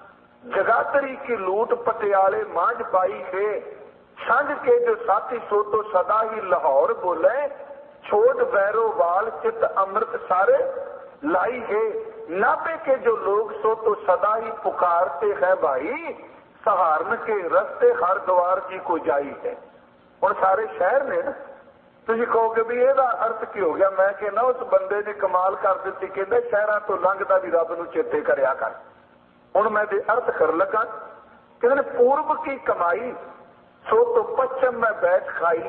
A: जगाधरी की लूट पटियाले मांझ पाई है। संज के जो साथी सो तो सदा ही लाहौर बोले, छोड़ बैरोवाल चित अमृत सारे लाई है। नापे के जो लोग सो तो सदा ही पुकारते हैं भाई, सहारन के रस्ते हरद्वार जी को जाई है। ਹੁਣ ਸਾਰੇ ਸ਼ਹਿਰ ਨੇ ਨਾ, ਤੁਸੀਂ ਕਹੋਗੇ ਵੀ ਇਹਦਾ ਅਰਥ ਕੀ ਹੋ ਗਿਆ? ਮੈਂ ਕਹਿੰਦਾ ਉਸ ਬੰਦੇ ਨੇ ਕਮਾਲ ਕਰ ਦਿੱਤੀ। ਕਹਿੰਦੇ ਸ਼ਹਿਰਾਂ ਤੋਂ ਲੰਘਦਾ ਵੀ ਰੱਬ ਨੂੰ ਚੇਤੇ ਕਰਿਆ ਕਰ। ਹੁਣ ਮੈਂ ਦੇ ਅਰਥ ਕਰਨ ਲੱਗਾ। ਕਹਿੰਦੇ ਪੂਰਬ ਕੀ ਕਮਾਈ ਸੋ ਤੋਂ ਪੱਛਮ ਮੈਂ ਬੈਠ ਖਾਈ।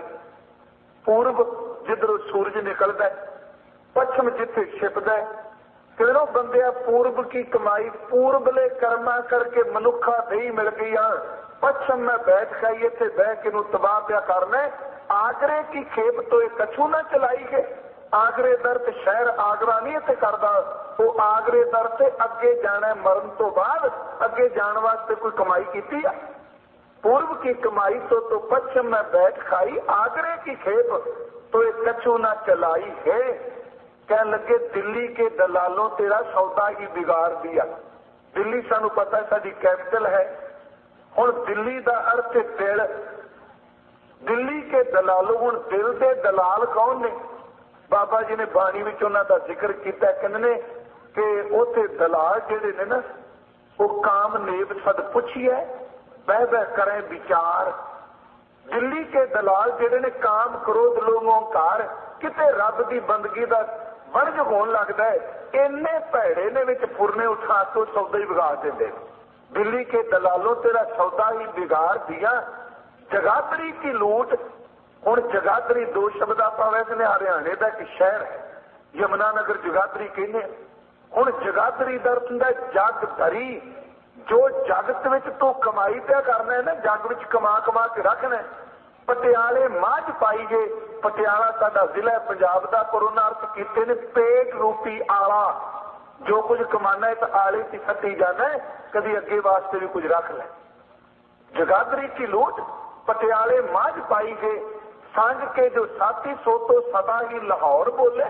A: ਪੂਰਬ ਜਿੱਧਰੋਂ ਸੂਰਜ ਨਿਕਲਦਾ, ਪੱਛਮ ਜਿੱਥੇ ਛਿਪਦਾ। ਕਹਿੰਦੇ ਉਹ ਬੰਦਿਆ ਪੂਰਬ ਕੀ ਕਮਾਈ, ਪੂਰਬਲੇ ਕਰਮਾਂ ਕਰਕੇ ਮਨੁੱਖਾ ਦਈ ਮਿਲ ਗਈਆਂ। ਪੱਛਮ ਮੈਂ ਬੈਠ ਖਾਈ, ਇੱਥੇ ਬਹਿ ਕੇ ਨੂੰ ਤਬਾਹ ਪਿਆ ਕਰਨਾ। ਆਗਰੇ ਕੀ ਖੇਪ ਤੋਂ ਇਹ ਕਛੂ ਨਾ ਚਲਾਈ ਗਏ। ਆਗਰੇ ਦਰ ਤੇ ਸ਼ਹਿਰ ਆਗਰਾ ਨਹੀਂ ਇੱਥੇ ਕਰਦਾ, ਉਹ ਆਗਰੇ ਦਰ ਤੇ ਅੱਗੇ ਜਾਣਾ ਮਰਨ ਤੋਂ ਬਾਅਦ, ਅੱਗੇ ਜਾਣ ਵਾਸਤੇ ਕੋਈ ਕਮਾਈ ਕੀਤੀ ਆ। पूर्व की कमाई तो पश्चिम में बैठ खाई, आगरे की खेप तो एक कछू ना चलाई है। कहने लगे दिल्ली के दलालों तेरा सौदा ही बिगाड़ दिया। दिल्ली सानू पता है साडी कैपिटल है। हुण दिल्ली दा अर्थ दिल। दिल्ली के दलालों, हुण दिल दे दलाल कौन ने? बाबा जी ने बाणी विच उन्हां दा जिक्र कीता। कहंदे ने कि उत्थे दलाल जिहड़े ने ना, वो कामनेब सद पुछिए बह बह करें विचार। दिल्ली के दलाल जिहड़े ने काम क्रोध लोभ अहंकार, किते रब दी बंदगी दा वणज होण लगदा है। इन्ने भैड़े ने विच फुरने उठा तो सौदा ही बिगाड़ देंदे। दिल्ली के दलालों तेरा सौदा ही बिगाड़ दिया, जगाधरी की लूट। हुण जगाधरी दो शब्द आपां वैसे ने हरियाणे दा एक शहर है, यमुनानगर जगाधरी कहने। हुण जगाधरी दा अर्थ हुंदा जग धरी, जो जगत विच तू कमाई पिया करना है ना, जग विच कमा कमा के रखना है। पटियाले मांझ पाई गए। पटियाला साडा जिला पंजाब का, पर उन्हां अर्थ कीते ने पेट रूपी आला। जो कुछ कमाना है तो आले की सट्टी जाना है, कभी अगे वास्ते भी कुछ रख ले। जगाधरी की लूट पटियाले मांझ पाई गए, सांझ के जो साथी सो तो सदा ही लाहौर बोले।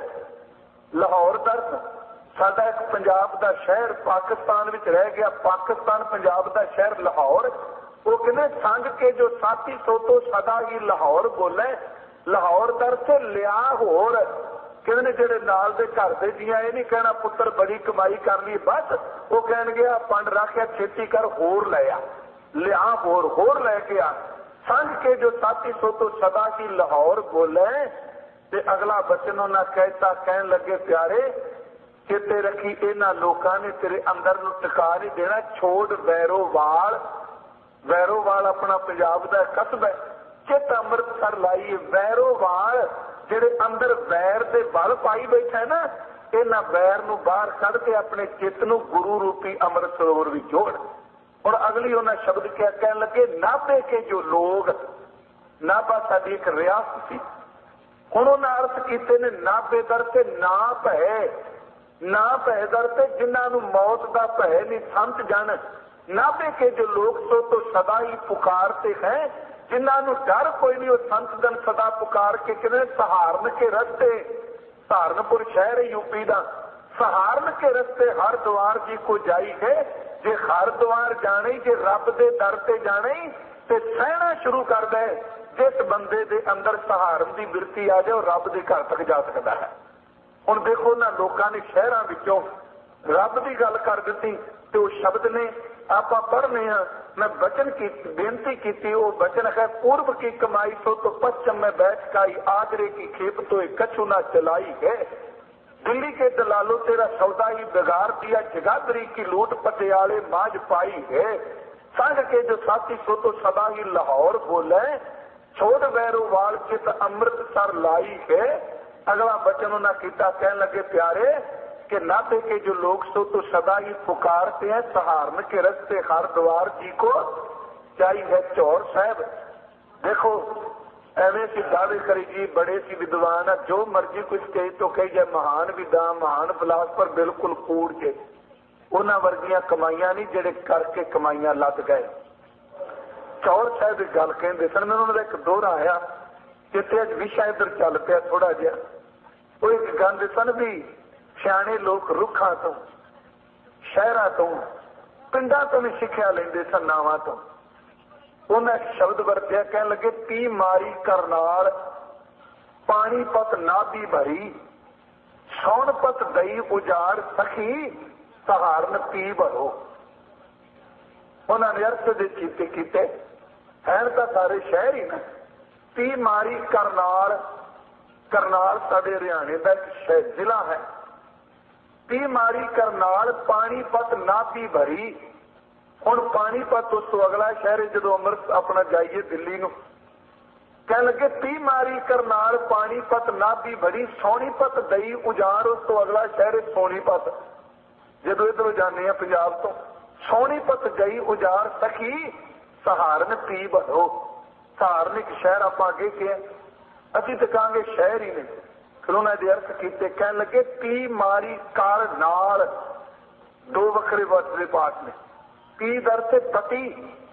A: लाहौर दर्द साडा एक पंजाब का शहर पाकिस्तान विच रह गया, पाकिस्तान पंजाब का शहर लाहौर। वो कहते संग के जो साथी सो तो सदा ही लाहौर बोले। लाहौर दर से लिया होर कहने जेडे नाल दे घर दे जियां ये नहीं कहना पुत्र बड़ी कमाई कर ली बस वो कह गया पंड रखिया छेती कर होर लिया लिया होर लैके आ संघ के जो साथी सो तो सदा की लाहौर बोले ते अगला बचन उन्हें कहता कहन लगे प्यारे चेते रखी इन्हां लोकां ने तेरे अंदर नूं टिका नहीं देना छोड़ वैरोवाल अपना पंजाब दा कस्बा है चित अमृतसर लाई वैरोवाल जेडे अंदर वैर दे बल पाई बैठा है ना इन्हां वैर नूं बाहर कढ के अपने चित नूं गुरु रूपी अमृत सरोवर विच जोड़। और अगली उन्हें शब्द क्या कहने लगे नाभे के जो लोग नाभा साडी एक रियासत थी हुण उन्हें अर्थ कीते ने नाभे दर ते ना भय दर ते जिन्हां नूं मौत दा भय नहीं संत जन नाभे के जो लोग सो तो सदा ही पुकारते हैं जिन्होंने डर कोई नहीं वो संत जन सदा पुकार के कहते सहारन के रस्ते सहारनपुर शहर है यूपी का सहारन के रस्ते हरद्वार जी को जाई है जे हरद्वार जाने जे रब दे दर ते जाने ते सहना शुरू कर दे जिस बंदे दे अंदर सहारन की बिरती आ जाए रब दे घर तक जा सकता है। हुण देखो ना लोगों ने शहरों विचों रब की गल कर दी तो वो शब्द ने आप पढ़ने मैं वचन की बेनती की वो वचन है पूर्व की कमाई तो पश्चिम में बैठ काई आगरे की खेप तो एक कछु ना चलाई है दिल्ली के दलालों तेरा सौदा ही बिगाड़ दिया जगाधरी की लूट पटियाले माज पाई है संघ के जो साथी सो तो सदा ही लाहौर बोले छोड़ वैरोवाल चित अमृतसर लाई है। अगला वचन उन्हें किया कहने लगे प्यारे कि नाभे के जो लोग सो तो सदा ही पुकारते हैं सहारन के रस्ते हरद्वार जी को चाहिए है चौर साहब। देखो एवं सी दावे करी जी बड़े सी विद्वान है जो मर्जी कुछ कही तो कही जाए महान विदा महान फिलासफर बिल्कुल कूड़ के उन्होंने वर्गियां कमाइयां नहीं जेडे करके कमाइयां लद गए। चौर साहब एक गल कहते सन मैं उन्होंने एक दोहरा आया जिते अज विषय इधर चल पाया थोड़ा जहा वो एक कहते सन भी सियाणे लोग रुखा तो शहर तो पिंडा तो भी सिक्ख्या लेंदे सन नावां तो उन्हें शब्द वरत्या कह लगे पी मारी करनाल पानीपत नाभी भरी सौनपत दई उजाड़ सखी सहारन पी भरो। उन्होंने अर्थ दे चीते कीते हैं तो सारे शहर ही ने पी मारी करनाल करनाल साडे हरियाणे का एक जिला है पी मारी करनाल पानीपत नाभी भरी हुण पानीपत उस तो अगला शहर जो अमृत अपना जाइए दिल्ली नूं कह लगे पी मारी करनाल पानीपत नाभी भरी सोनीपत दई उजाड़ उस तो अगला शहर सोनीपत जो इधरों जाने पंजाब तो सोनीपत दई उजाड़ सखी सहारन पी भरो। सहारन एक शहर आप अगे के असी तो कहांगे शहर ही ने फिर उन्होंने अर्थ किए कह लगे पी मारी कर नाल दो वखरे वरते पाठ ने पी दर से पति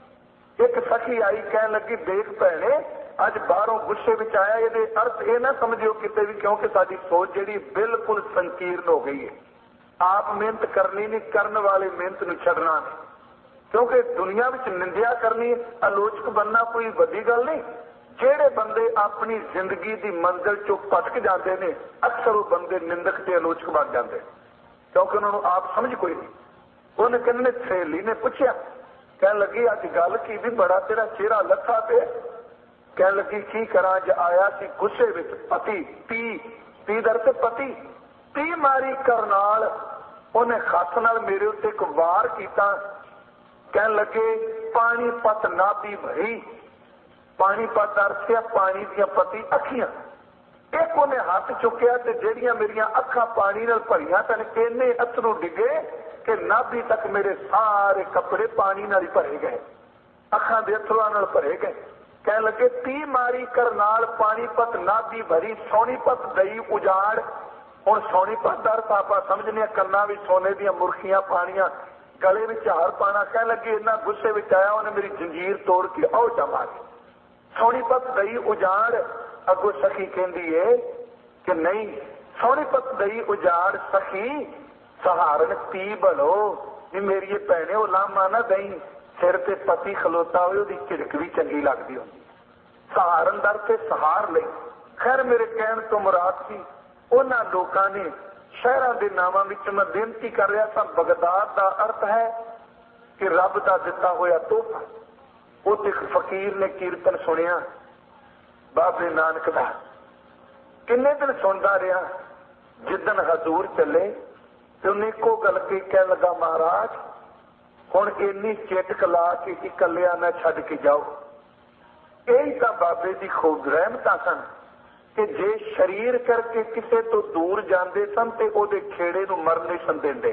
A: एक सखी आई कह लगी देख भैने अज बाहरों गुस्से में आया ये अर्थ ये ना समझियो किते भी क्योंकि साडी सोच जी बिल्कुल संकीर्ण हो गई है। आप मेहनत करनी नहीं करने वाले मेहनत नूं छड्डना नहीं क्योंकि दुनिया में निंदिया करनी आलोचक बनना कोई वड्डी गल नहीं। जेड़े बंदे अपनी जिंदगी की मंजिल चो भटक जाते हैं अक्सर वो बंदे निंदक ते आलोचक बन जाते क्योंकि उन्होंने आप समझ कोई नहीं। उन्हें कहने सहेली ने पूछा कह लगी अज गल की भी बड़ा तेरा चेहरा लथा पे कह लगी की करा ज आया सी गुस्से विच पति पी पी दर से पति पी मारी करनाल उन्हें खत नाल मेरे उत्ते एक वार किया कह लगे पानीपत नाभी भरी पानीपत अर्थ है पानी दियां पति अखियां एक उन्हें हाथ चुकया ते जेड़ियां मेरियां अखां पानी नाल भरियां तन इन्ने अथरू डिगे कि नाभी तक मेरे सारे कपड़े पानी नाल ही भरे गए अखां दे अथरुआं नाल भरे गए। कह लगे पी मारी करनाल पानीपत नाभी भरी सोनीपत दई उजाड़ हुण सोनीपत दर तो आप समझने कन्ना भी सोने दियां मुर्खियां पानियां गले में हार पाना कह लगे इन्ना गुस्से में आया उन्हें मेरी जंजीर तोड़ के औ जमा सोनीपत दई उजाड़ अगो सखी कहती है कि नहीं सोनीपत दई उजाड़ सखी सहारन पी भलो नी मेरी भैने वो लामा ना दई सिर ते पति खलोता हो झिड़क भी चंगी लगती होगी। सहारन दर से सहार ले खैर मेरे कहण तो मुराद सी उन्हां लोकां ने शहरां दे नावां विच मैं बेनती कर रहा था, बगदाद का अर्थ है कि रब का दिता होया तोहफा। उत्थे एक फकीर ने कीर्तन सुनिया बाबे नानक दा, किन्ने दिन सुनता रहा। जिदन हजूर चले तो उन्हें एको गल कही, कह लगा महाराज हुण इन्नी चेटक ला के इकलिया ना छड्ड के जाओ। यही तो बाबे की खूब रहमतां सन कि जे शरीर करके किसी तो दूर जाते सन तो उहदे खेड़े नूं मर नहीं सन देंदे।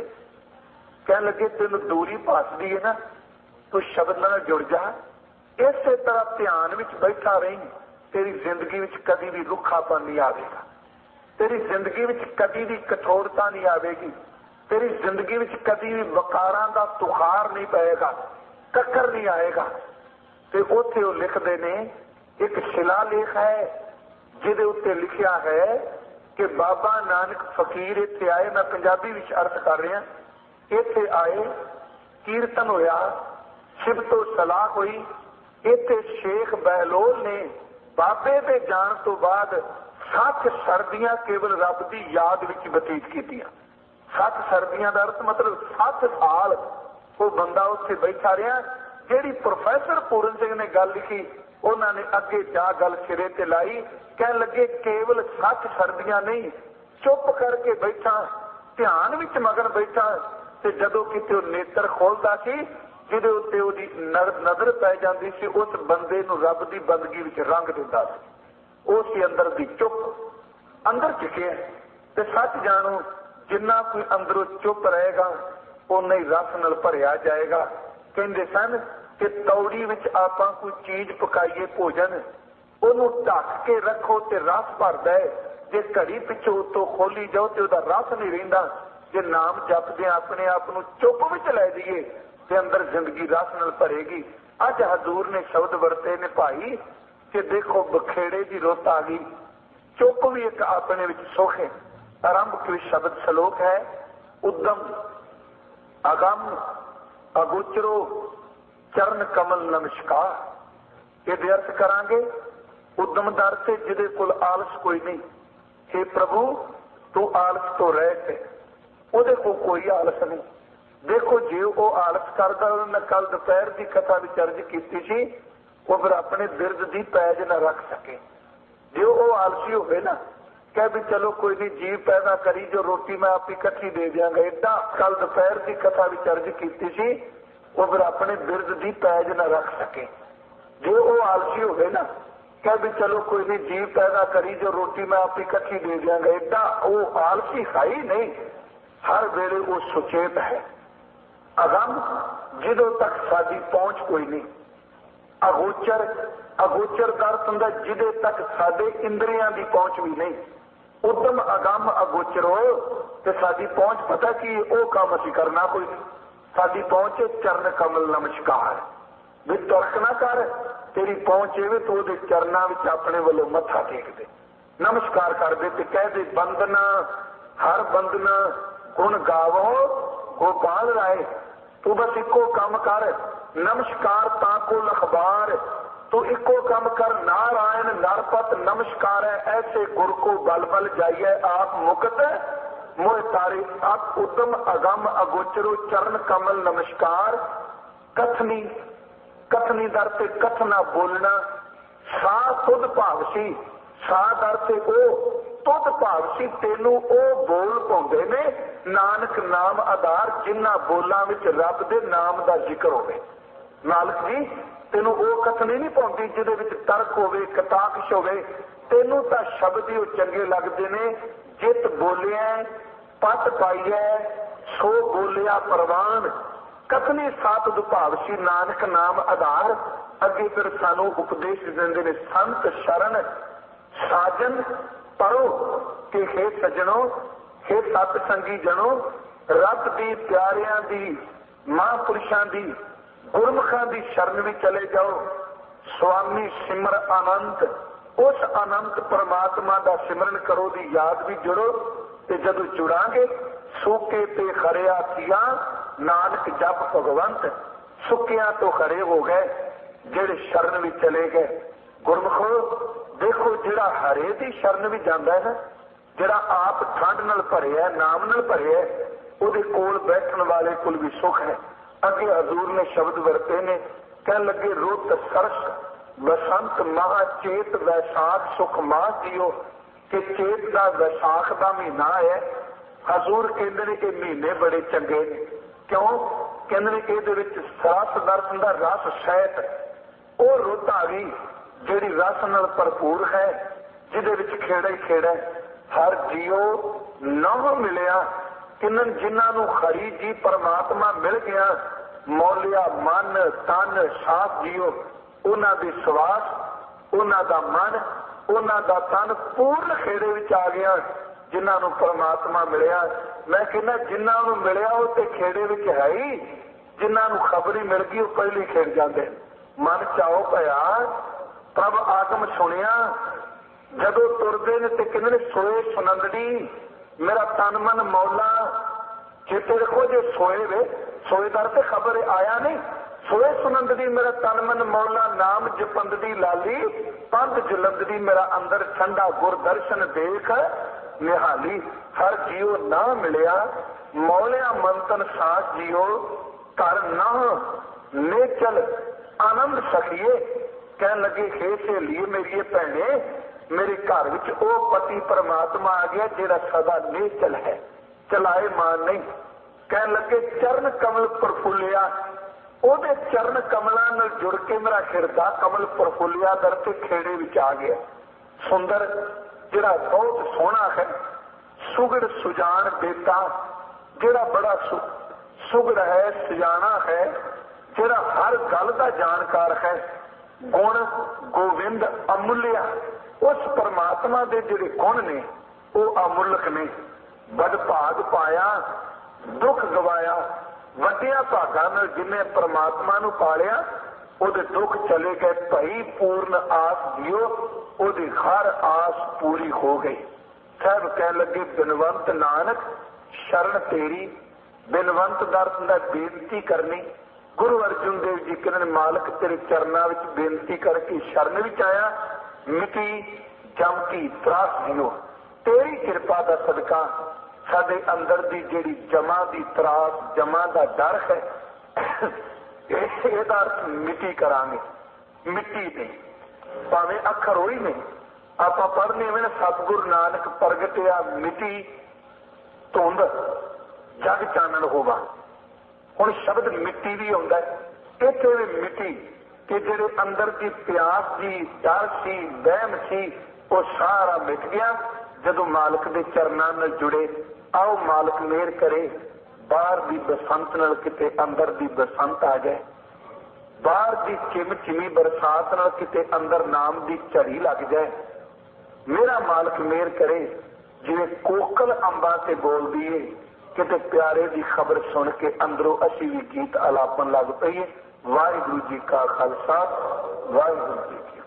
A: कह लगे तेन दूरी पासदी है ना, तू शब्द नाल जुड़ जा, इस तरह ध्यान विच बैठा रही, तेरी जिंदगी विच कभी भी रुखापन नहीं आवेगा, तेरी जिंदगी विच कभी भी कठोरता नहीं आवेगी, तेरी जिंदगी विच कभी भी वकारां दा तुखार नहीं पएगा, कक्कर नहीं आएगा। ते उत्थे वो लिखते ने, एक शिलालेख है जिहदे उत्ते लिखिया है कि बाबा नानक फकीर इत्थे आए, मैं पंजाबी विच अर्थ कर रहा, इत्थे आए, कीर्तन होया, सिबतो सलाह हुई, इत्थे शेख बहलोल ने बाबे दे जाण तो बाद 7 सर्दियां केवल रब की याद विच बतीत कीतियां। 7 सर्दियां का अर्थ मतलब 7 साल वो बंदा उत्थे बैठा रहा। जिहड़ी प्रोफैसर पूरन सिंह ने गल लिखी उन्होंने अगे जा गल सिरे ते लाई, कह लगे केवल 7 सर्दियां नहीं, चुप करके बैठा, ध्यान विच मगन बैठा, ते जदों किते नेत्र खोलदा सी जिहदे उत्ते उहदी नजर पै जांदी सी, उस बंदे नूं रब दी बंदगी विच रंग दिंदा सी। उस अंदर दी चुप अंदर टिके ते सच जानो, जिन्ना कोई अंदरों चुप रहेगा उन्ना ही रस नाल भरिया जाएगा। कहंदे सन कि तौड़ी विच आपां कोई चीज पकाईए भोजन, ਉਹਨੂੰ ਢੱਕ के रखो ते रस भरदा है, जे घड़ी पिछों उत्तों खोली जाओ तो ਉਹਦਾ रस नहीं रहिंदा। जे नाम जपदे अपने आप नूं चुप विच लै दईए ते अंदर जिंदगी रस नाल भरेगी। अज हजूर ने शब्द वरते ने भाई कि देखो बखेड़े की रुत आ गई, चुप भी एक अपने विच सुख है। आरंभ कोई शब्द सलोक है, उद्दम अगम अगोचरो चरण कमल नमस्कार, ये अर्थ करांगे। उद्दम दर से जिदे कोल आलस कोई नहीं, हे प्रभु तू आलस तो रहित है, ਉਹਦੇ को कोई आलस नहीं। देखो जे वो आलस करता, मैं कल दोपहर की कथा विच अर्ज कीती सी, वो फिर अपने बिरद की पैज न रख सके। जो वो आलसी होवे ना, कह भी चलो कोई नहीं, जीव पैदा करी जो रोटी मैं आप इकट्ठी दे दियांगा, इदा कल दोपहर की कथा विच अर्ज कीती सी, वो फिर अपने बिरद की पैज न रख सके। जो वो आलसी होवे ना, कह भी चलो कोई नहीं, जीव पैदा करी जो रोटी मैं आप इकट्ठी दे दियांगा, इदा वो आलसी है ही नहीं, हर वेले वो सुचेत है। अगम जिदों तक साडी पहुंच कोई नहीं, अगोचर अगोचर का अर्थ हुंदा जिदे तक साडे इंद्रियां की पहुंच भी नहीं। उद्दम अगम अगोचरो ते साडी पहुंच पता कि वो काम असीं करना कोई नहीं। साडी पहुंच है चरण कमल नमस्कार, भी तुरक ना कर, तेरी पहुंच है तो वो चरणों में अपने वालों मत्था टेक दे, नमस्कार कर दे ते कह दे बंदना हर बंदना गुण गावो गोपाल राय, तू बस इको कम कर, नमस्कार ताको लखबार, तू इको कम कर, नारायण नरपत नमस्कार है, ऐसे गुर को बल बल जाइए आप मुक्त मोह तारे। आप उद्दम अगम अगोचरो चरण कमल नमस्कार। कथनी कथनी दर से कथना बोलना, सा तुद भावसी, सा दर से ओ तुद भावसी, तेनू ओ बोल पाउंदे ने नानक नाम आधार, जिन्ना बोलां विच रब दे नाम दा जिक्र होवे। मालिक जी तेनू ओ कथनी नहीं पाउंदी जिहदे विच तर्क होवे, कटाक्ष होवे, तेनू तां शब्द ही चंगे लगदे ने। जित बोलिया पत पाईया सो बोलिया परवान, कथनी सात दुभावसी नानक नाम आधार। अगे फिर सानू उपदेश दिंदे ने संत शरण साजन पढ़ो कि हे सजणो, हे सत संगी जनो, रब दी प्यारियां दी महापुरुषां दी गुरमुखां दी शरण भी चले जाओ। स्वामी सिमर अनंत, उस अनंत परमात्मा दा सिमरन करो, दी याद भी जुड़ो। ते जदों जुड़ांगे सूके ते खड़िया थिया, नानक जप भगवंत, सुकिया तो खड़े हो गए जेड़े शरण भी चले गए। गुरमुखो देखो जिहड़ा हरे दी शरण भी जाता है ना, जिहड़ा आप ठंड नाल भरिया नाम नाल भरिया, उहदे कोल बैठण वाले कोल भी सुख है। अगे हजूर ने शब्द वरते ने, कह लगे रुत सरस बसंत माह चेत वैसाख सुख माह जियो, कि चेत का वैसाख का महीना है। हजूर कहते ने कि महीने बड़े चंगे ने, क्यों कहते ने इहदे विच रस दर्शन का रस शैत वो रुत आ गई जिहड़ी रस नाल भरपूर है, जिहदे विच खेड़ा ही खेड़ा है। हर जियो नह मिलिया किन्हन जिन्हां नूं खरी जी परमात्मा मिल गया, मौलिया मन तन साथ जियो, उन्हां दी सवास उन्हां दा मन उन्हां दा तन पूर्ण खेड़े विच आ गया जिन्हां नूं परमात्मा मिलिया। मैं कहना जिन्हां नूं मिलिया वो ते खेड़े विच है ही, जिन्हां नूं खबर ही मिल गई वो पहले ही खेड़ जांदे। मन चाओ भया प्रभ आगम सुनिया, जदों तुरदे ने ते कहंदे ने सोए सुनंदड़ी मेरा तन मन मौला। चेते रखो जे सोए वे सोएदार ते खबर आया नहीं, सोए सुनंदड़ी मेरा तन मन मौला, नाम जपंदड़ी लाली पंध जलंदड़ी मेरा अंदर ठंडा गुर दर्शन देख निहाली। हर जियो ना मिलिया मौलिया मंतन साथ जियो, कर ना नेचल आनंद सखिए। कह लगे हे सहेलिए मेरी भैने, मेरे घर विच ओ पति परमात्मा आ गया जेड़ा सदा नेचल है, चलाए मान नहीं। कह लगे चरण कमल प्रफुल्लिया, ओदे चरण कमलों नाल जुड़ के मेरा हिरदा कमल प्रफुल्लिया दर ते खेड़े विच आ गया। सुंदर जेड़ा बहुत सोहना है, सुगड़ सुजान बेटा जेड़ा बड़ा सुगड़ है सुजाना है, जेड़ा हर गल का जानकार है। गुण गोविंद अमुल्य, उस परमात्मा दे जेड़े गुण ने वो अमुल्क ने। बद भाग पाया दुख गवाया, वड्डिया भागां नाल जिन्हें परमात्मा नूं पालिया ओदे दुख चले गए। भई पूर्ण आस दियो, ओदी हर आस पूरी हो गई। साहब कह लगे बिनवंत नानक शरण तेरी, बिनवंत दर्शन दा बेनती करनी। गुरु अर्जुन देव जी कहने मालक तेरे चरणों में बेनती करके शरण विच आया, मिटी जम की त्रास दियो। तेरी कृपा का सदका साडे अंदर दी जेड़ी जमा दी त्रास जमा दा डर है ਇਹਦਾ अर्थ मिट्टी करांगे। मिट्टी ने भावें अखर होई ने आपां पढ़ने में सतगुरु नानक प्रगटिया मिट्टी धुंध जग चानण होवा। हुण शब्द मिट्टी भी आउंदा है, इत्थे भी मिट्टी कि जेड़े अंदर की प्यास सी डर सी वहम सी वो सारा मिट गया जदों मालिक दे चरनां नाल जुड़े। आओ मालिक मेहर करे बाहर दी बसंत नाल किते अंदर दी बसंत आ जाए, बाहर दी चिम चिमी बरसात नाल किते अंदर नाम दी झड़ी लग जाए। मेरा मालिक मेहर करे जिवें कोकल अंबां ते बोलदी है किते प्यारे दी खबर सुन के अंदरों असीं भी गीत अलापन लग पईए। वाहिगुरू जी का खालसा वाहिगुरू जी की